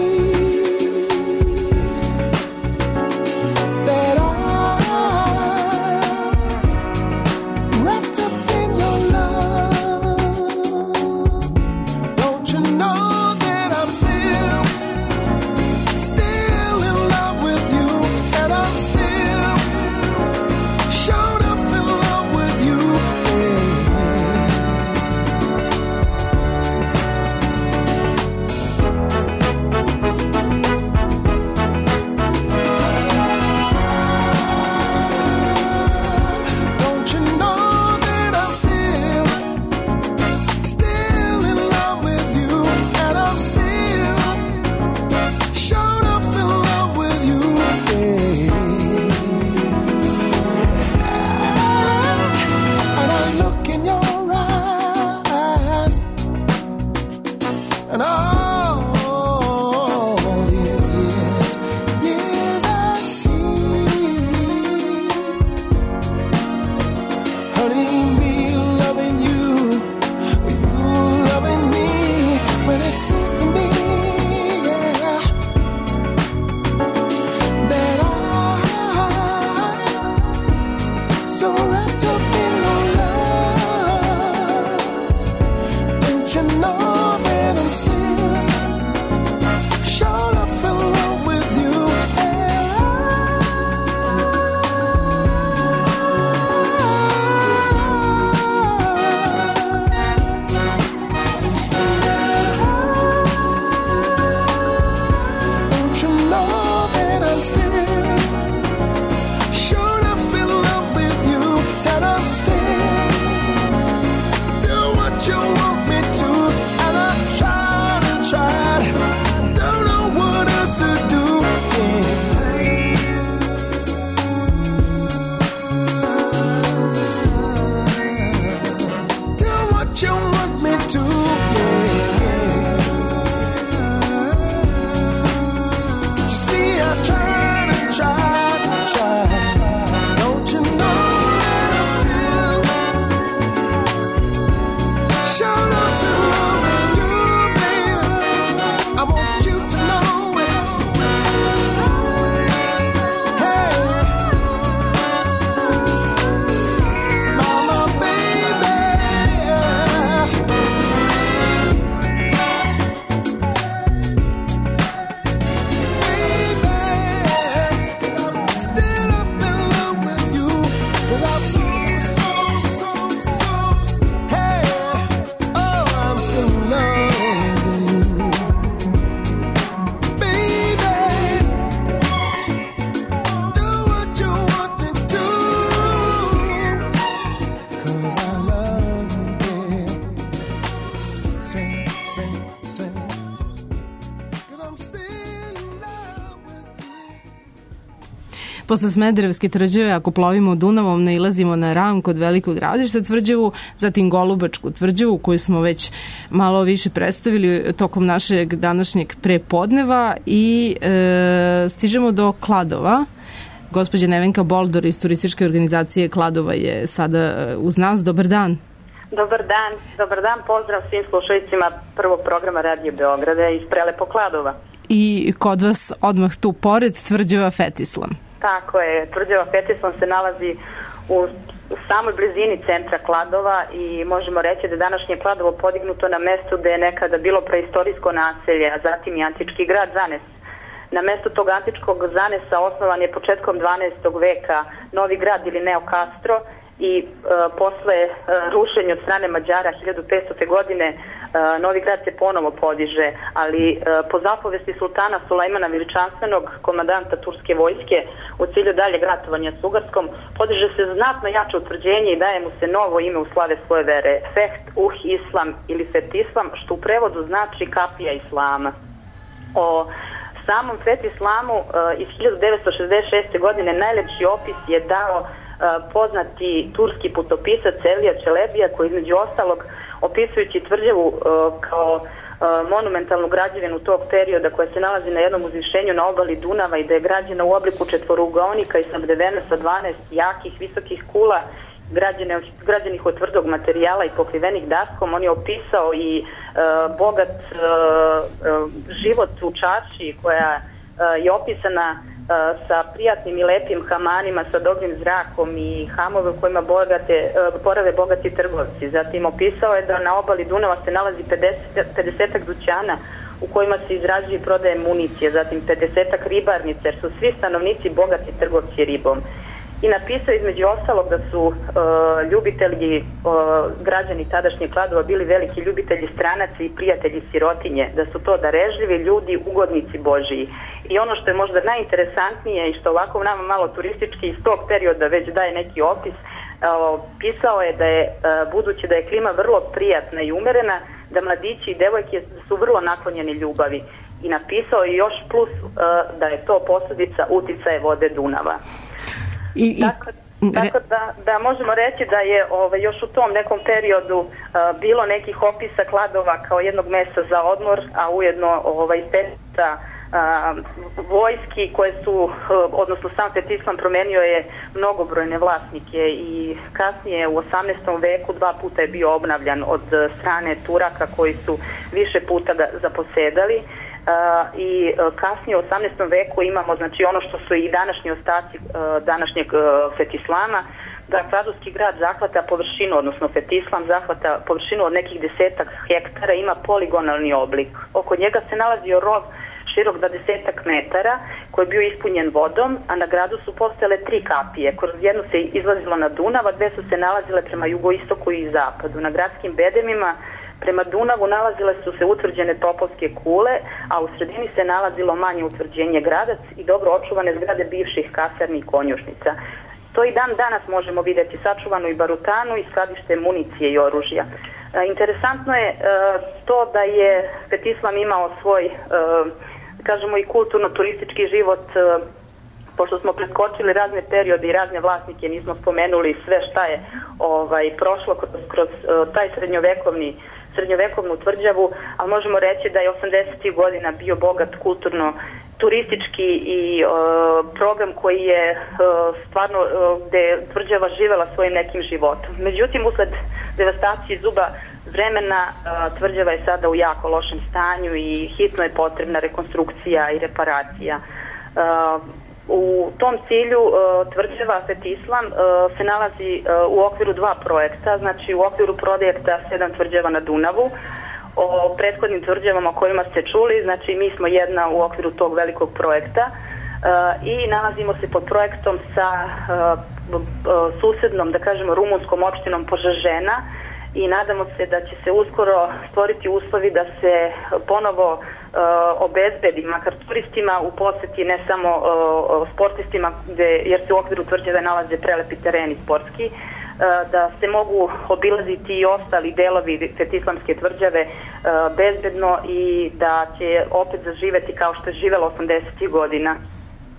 A: Posle Smederevske tvrđave, ako plovimo Dunavom, nailazimo na Ram kod Velikog Gradišta tvrđavu, zatim Golubačku tvrđavu koju smo već malo više predstavili tokom našeg današnjeg prepodneva i e, stižemo do Kladova. Gospođa Nevenka Boldor iz turističke organizacije Kladova je sada uz nas. Dobar dan.
L: Dobar dan, dobar dan, pozdrav svim slušalicima prvog programa Radio Beograda iz prelepog Kladova.
A: I kod vas odmah tu pored tvrđava Fetislam.
L: Tako je, tvrđava Fetislam se nalazi u samoj blizini centra Kladova i možemo reći da je današnje Kladovo podignuto na mestu gde je nekada bilo preistorijsko naselje, a zatim i antički grad Zanes. Na mestu tog antičkog Zanesa osnovan je početkom dvanaestog veka Novi grad ili Neo Castro i e, posle e, rušenja od strane Mađara hiljadu petstote godine e, Novi grad se ponovo podiže, ali e, po zapovesti sultana Sulejmana Veličanstvenog, komandanta turske vojske, u cilju daljeg ratovanja s Ugarskom, podiže se znatno jače utvrđenje i daje mu se novo ime u slave svoje vere, Feht uh Islam ili Fetislam, što u prevodu znači kapija Islama. O samom Fetislamu uh, iz hiljadu devetsto šezdeset šeste. godine najlepši opis je dao uh, poznati turski putopisac Elija Čelebija, koji između ostalog, opisujući tvrđavu uh, kao uh, monumentalnu građevinu tog perioda koja se nalazi na jednom uzvišenju na obali Dunava i da je građena u obliku četvorougaonika i snabdevena sa dvanaest jakih visokih kula građenih od tvrdog materijala i pokrivenih daskom. On je opisao i uh, bogat uh, uh, život u čarši koja uh, je opisana uh, sa prijatnim i lepim hamanima, sa dobrim zrakom i hamove u kojima bogate, uh, porave bogati trgovci. Zatim opisao je da na obali Dunava se nalazi pedesetak dućana u kojima se izrađuje i prodaje municije, zatim pedesetak ribarnica, jer su svi stanovnici bogati trgovci ribom. I napisao između ostalog da su uh, ljubitelji, uh, građani tadašnjeg Kladova bili veliki ljubitelji stranaca i prijatelji sirotinje, da su to darežljivi ljudi, ugodnici Božiji. I ono što je možda najinteresantnije i što ovako nama malo turistički iz tog perioda već daje neki opis, uh, pisao je da je, uh, budući da je klima vrlo prijatna i umerena, da mladići i devojke su vrlo naklonjeni ljubavi. I napisao je još plus uh, da je to posljedica uticaja vode Dunava. I, i, tako tako da, da možemo reći da je ovaj, još u tom nekom periodu uh, bilo nekih opisa Kladova kao jednog mesta za odmor, a ujedno ovaj, peta uh, vojski koje su, uh, odnosno sam Fetislam promenio je mnogobrojne vlasnike i kasnije u osamnaestom veku dva puta je bio obnavljan od strane Turaka koji su više puta ga zaposedali. Uh, i uh, kasnije u osamnaestom veku imamo znači ono što su i današnji ostaci uh, današnjeg uh, Fetislama, da Kladovski grad zahvata površinu, odnosno Fetislam zahvata površinu od nekih desetak hektara, ima poligonalni oblik. Oko njega se nalazio rov širok dvadesetak metara koji je bio ispunjen vodom, a na gradu su postojale tri kapije. Kroz jednu se izlazilo na Dunav, a dve su se nalazile prema jugoistoku i zapadu. Na gradskim bedemima prema Dunavu nalazile su se utvrđene topovske kule, a u sredini se nalazilo manje utvrđenje Gradac i dobro očuvane zgrade bivših kasarni i konjušnica. To i dan danas možemo vidjeti sačuvanu i barutanu i skladište municije i oružja. E, interesantno je e, to da je Fetislam imao svoj, e, kažemo i kulturno-turistički život, e, pošto smo preskočili razne periode i razne vlasnike, nismo spomenuli sve šta je ovaj, prošlo kroz, kroz uh, taj srednjovekovni, srednjovekovnu tvrđavu, ali možemo reći da je osamdesetih godina bio bogat kulturno turistički i uh, program koji je uh, stvarno uh, gde je tvrđava živela svojim nekim životom. Međutim, usled devastacije zuba vremena uh, tvrđava je sada u jako lošem stanju i hitno je potrebna rekonstrukcija i reparacija. Uh, U tom cilju uh, tvrđava Fetislam uh, se nalazi uh, u okviru dva projekta, znači u okviru projekta sedam tvrđava na Dunavu. O prethodnim tvrđavama o kojima ste čuli, znači mi smo jedna u okviru tog velikog projekta uh, i nalazimo se pod projektom sa uh, uh, susednom, da kažemo, rumunskom opštinom Požežena i nadamo se da će se uskoro stvoriti uslovi da se ponovo uh, obezbedi makar turistima u poseti, ne samo uh, sportistima, gde, jer se u okviru tvrđave nalaze prelepi tereni sportski, uh, da se mogu obilaziti i ostali delovi Fetislamske tvrđave uh, bezbedno i da će opet zaživeti kao što je živelo osamdesetih godina.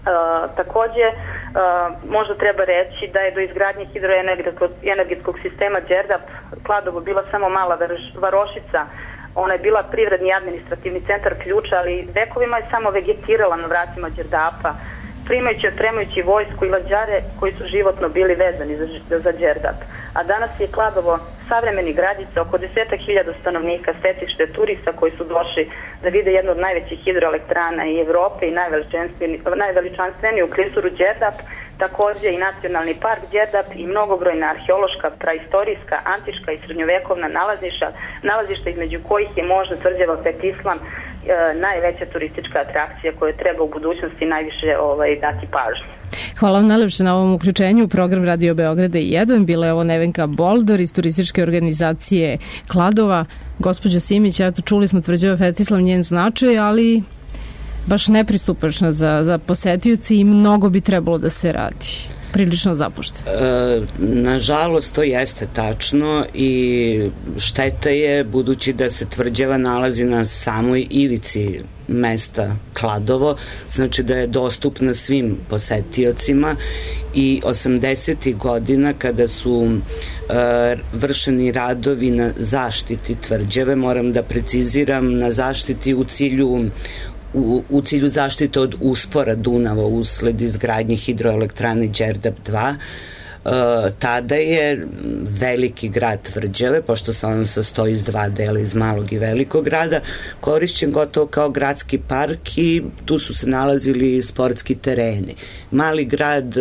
L: takođe, možda treba reći da je do izgradnje hidroenergetskog sistema Đerdap Kladovo bila samo mala varošica. Ona je bila privredni i administrativni centar Ključa, ali vekovima je samo vegetirala na vratima Đerdapa, primajući i otpremajući vojsku i lađare koji su životno bili vezani za, za Đerdap. A danas je Kladovo savremeni gradica, oko desetak hiljada stanovnika, stecište turista koji su došli da vide jednu od najvećih hidroelektrana i Evrope i najveličanstveniju klisuru Đerdap, takođe i nacionalni park Đerdap i mnogobrojna arheološka, praistorijska, antička i srednjovekovna nalazišta, nalazišta između kojih je možda Tvrđava Fetislam e, najveća turistička atrakcija koja treba u budućnosti najviše ovaj, dati pažnju.
A: Hvala vam najlepše na ovom uključenju u program Radio Beograda jedan. Bila je ovo Nevenka Boldor iz turističke organizacije Kladova. Gospođa Simić, eto, čuli smo Tvrđava Fetislam, njen značaj, ali baš nepristupačna za, za posetioci i mnogo bi trebalo da se radi. Prilično zapušteno.
F: E, nažalost, to jeste tačno i šteta je budući da se Tvrđava nalazi na samoj ivici mesta Kladovo, znači da je dostupna svim posetiocima i osamdesetih godina kada su e, vršeni radovi na zaštiti Tvrđave, moram da preciziram, na zaštiti u cilju U, u cilju zaštite od uspora Dunava usled izgradnje hidroelektrane Đerdap dva. E, tada je veliki grad Tvrđave, pošto se on sastoji iz dva dela, iz malog i velikog grada, korišćen gotovo kao gradski park i tu su se nalazili sportski tereni. Mali grad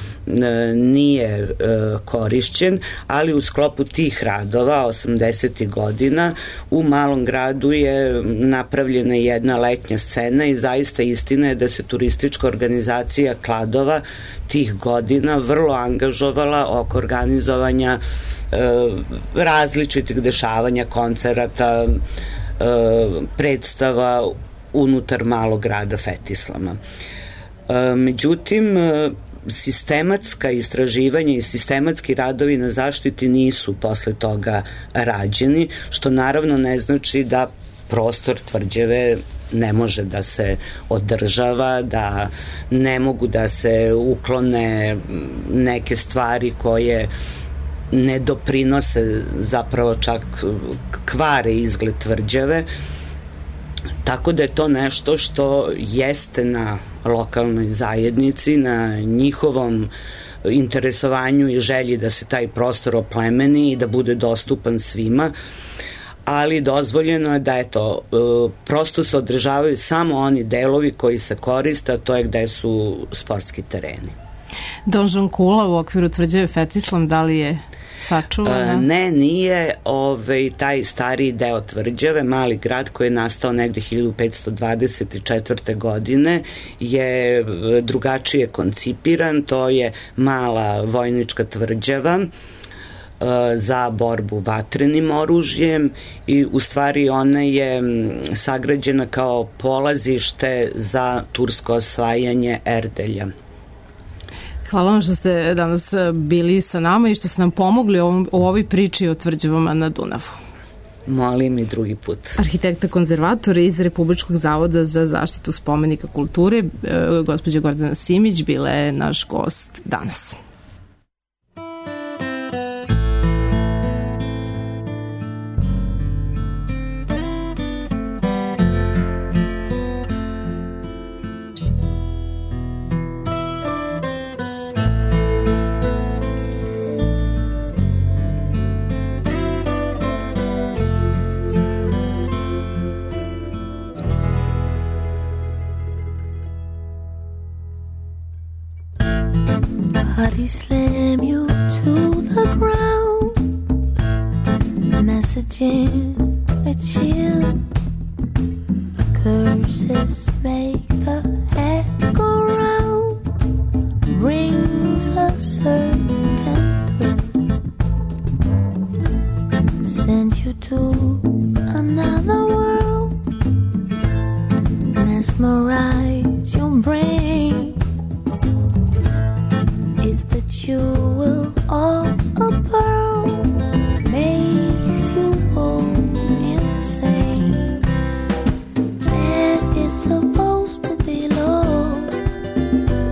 F: nije e, korišćen, ali u sklopu tih radova osamdesetih godina u malom gradu je napravljena jedna letnja scena i zaista istina je da se turistička organizacija Kladova tih godina vrlo angažovala oko organizovanja e, različitih dešavanja, koncerata, e, predstava unutar malog grada Fetislama. E, međutim, sistematska istraživanja i sistematski radovi na zaštiti nisu posle toga rađeni, što naravno ne znači da prostor Tvrđave ne može da se održava, da ne mogu da se uklone neke stvari koje ne doprinose, zapravo čak kvare izgled Tvrđave. Tako da je to nešto što jeste na lokalnoj zajednici, na njihovom interesovanju i želji da se taj prostor oplemeni i da bude dostupan svima, ali dozvoljeno je da eto, prosto se održavaju samo oni delovi koji se koriste, a to je gde su sportski tereni.
A: Donžon Kula u okviru Tvrđave Fetislam, da li je sačuvana?
F: Ne, nije ovaj, taj stariji deo Tvrđave, mali grad koji je nastao negde hiljadu petsto dvadeset četvrte godine, je drugačije koncipiran, to je mala vojnička tvrđava za borbu vatrenim oružjem i u stvari ona je sagrađena kao polazište za tursko osvajanje Erdelja.
A: Hvala vam što ste danas bili sa nama i što ste nam pomogli u, ovom, u ovoj priči o tvrđavama na Dunavu.
F: Molim i drugi put.
A: Arhitekta konzervatora iz Republičkog zavoda za zaštitu spomenika kulture, gospođa Gordana Simić, bila je naš gost danas.
M: Body slam you to the ground, messaging a chill. Curses make the head go round, brings a certain thrill. Send you to another world, mesmerize your brain. It's the jewel of a pearl, makes you go insane. Man is supposed to be low,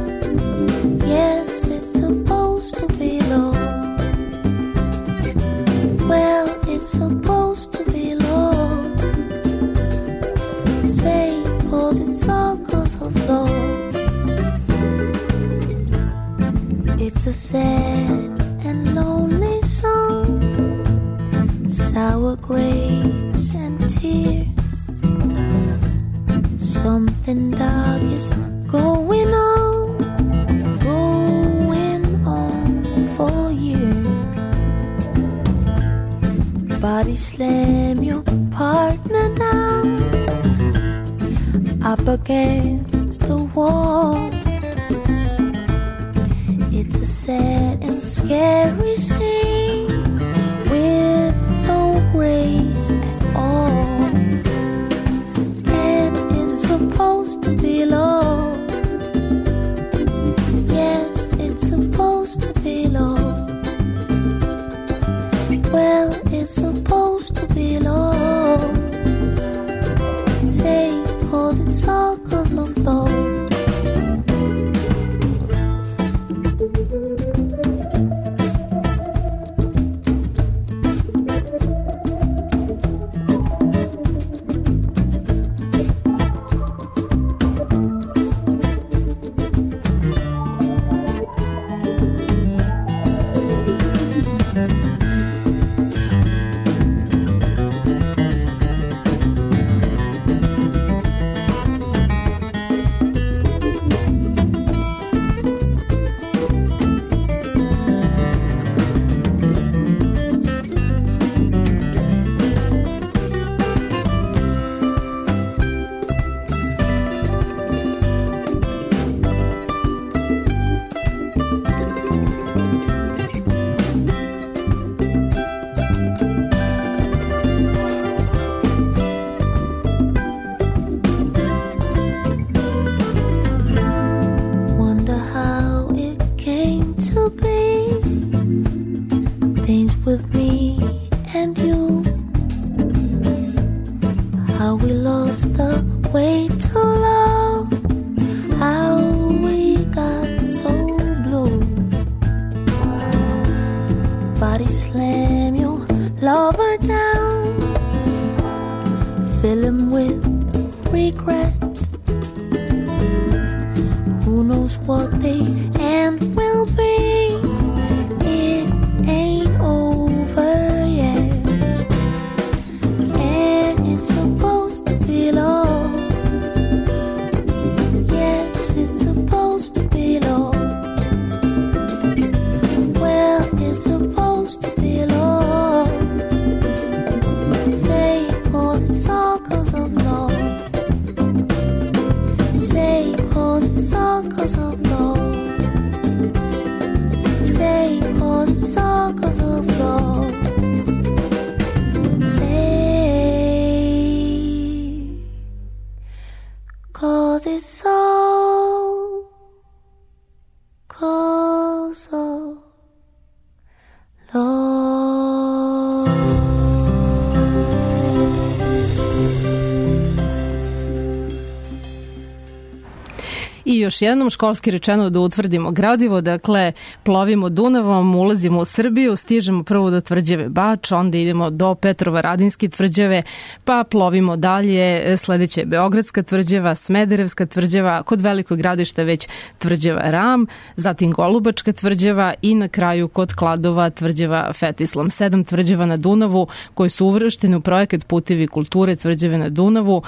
M: It's a sad and lonely song, sour grapes and tears. Something dark is going on, going on for years. Body slam your partner down up against the wall. It's a sad and scary scene with no grace at all. And it's supposed to be love. Yes, it's supposed to be love. Well, it's supposed to be love. Say, cause it's all cause of love.
A: I još jednom školski rečeno da utvrdimo gradivo, dakle plovimo Dunavom, ulazimo u Srbiju, stižemo prvo do tvrđave Bač, onda idemo do Petrovaradinske tvrđave, pa plovimo dalje, sledeće je Beogradska tvrđava, Smederevska tvrđava, kod Velikog Gradišta već tvrđava Ram, zatim Golubačka tvrđava i na kraju kod Kladova tvrđava Fetislam. Sedam tvrđava na Dunavu koji su uvrštene u projekat Putevi kulture tvrđave na Dunavu.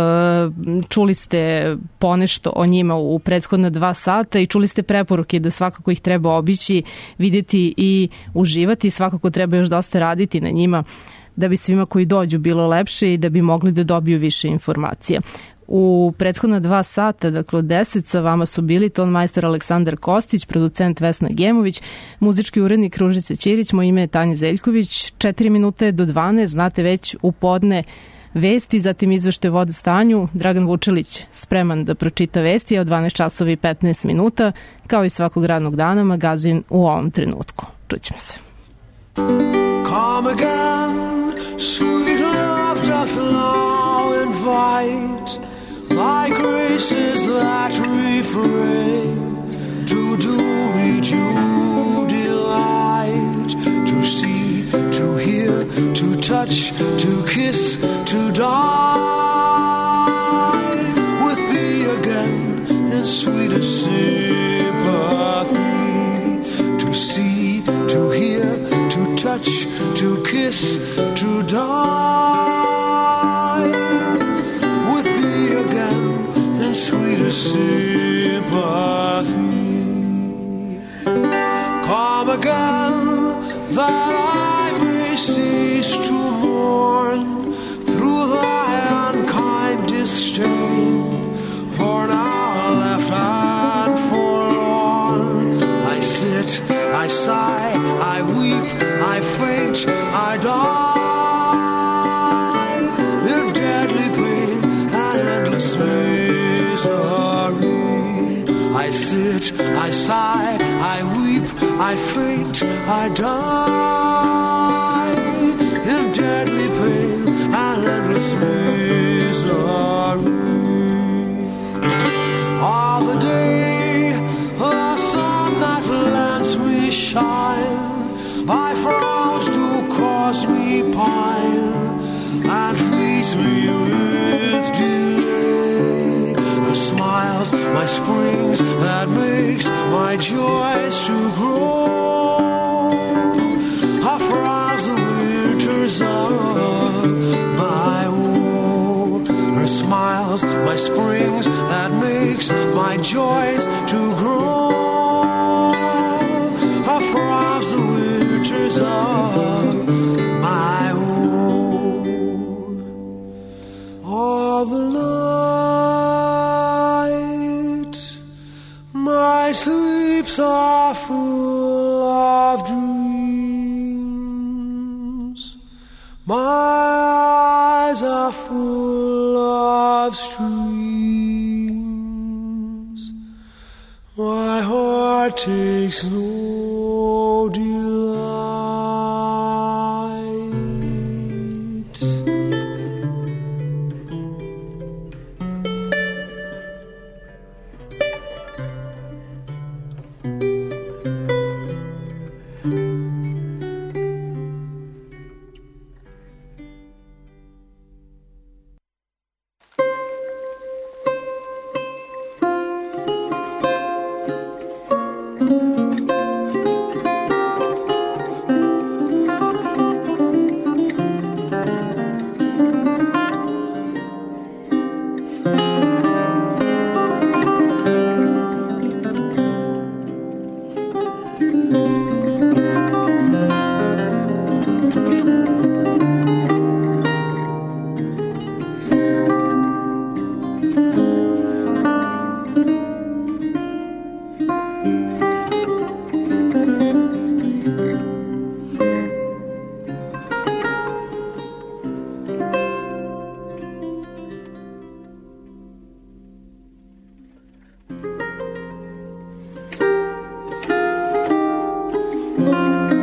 A: Čuli ste ponešto o njima u prethodna dva sata i čuli ste preporuke da svakako ih treba obići, vidjeti i uživati. Svakako treba još dosta raditi na njima da bi svima koji dođu bilo lepše i da bi mogli da dobiju više informacija. U prethodna dva sata, dakle od deset, sa vama su bili ton majstor Aleksandar Kostić, producent Vesna Gemović, muzički urednik Ružica Ćirić, moje ime je Tanja Zeljković. Četiri minute do dvanaest, znate već u podne vesti, zatim izvešte vodostanju. Dragan Vučelić spreman da pročita vesti od dvanaest časova i petnaest minuta, kao i svakog radnog dana, magazin u ovom trenutku. Čućemo se.
J: Come again, sweet love doth now invite thy graces that refrain to do me due delight, to see, to hear, to touch, to kiss, to die with thee again in sweetest sympathy. touch, to kiss, to die with thee again in sweeter sympathy. Come again that I may cease to mourn through thy unkind disdain. For now left and forlorn, I sit, I sigh, I weep, I faint, I die in deadly pain and endless misery. I sit, I sigh, I weep, I faint, I die in deadly pain and endless misery. All the day the sun that lends me shine, by frowns to cause me pine, and feeds me with delay. Her smiles, my springs, that makes my joys to grow. Her frowns, the winters of my woe. Her smiles, my springs, that makes my joys to grow. Her frowns, the winters of my woe. All the night my sleeps are full of dreams. My eyes are full of streams. My heart takes no delight.
M: Thank you.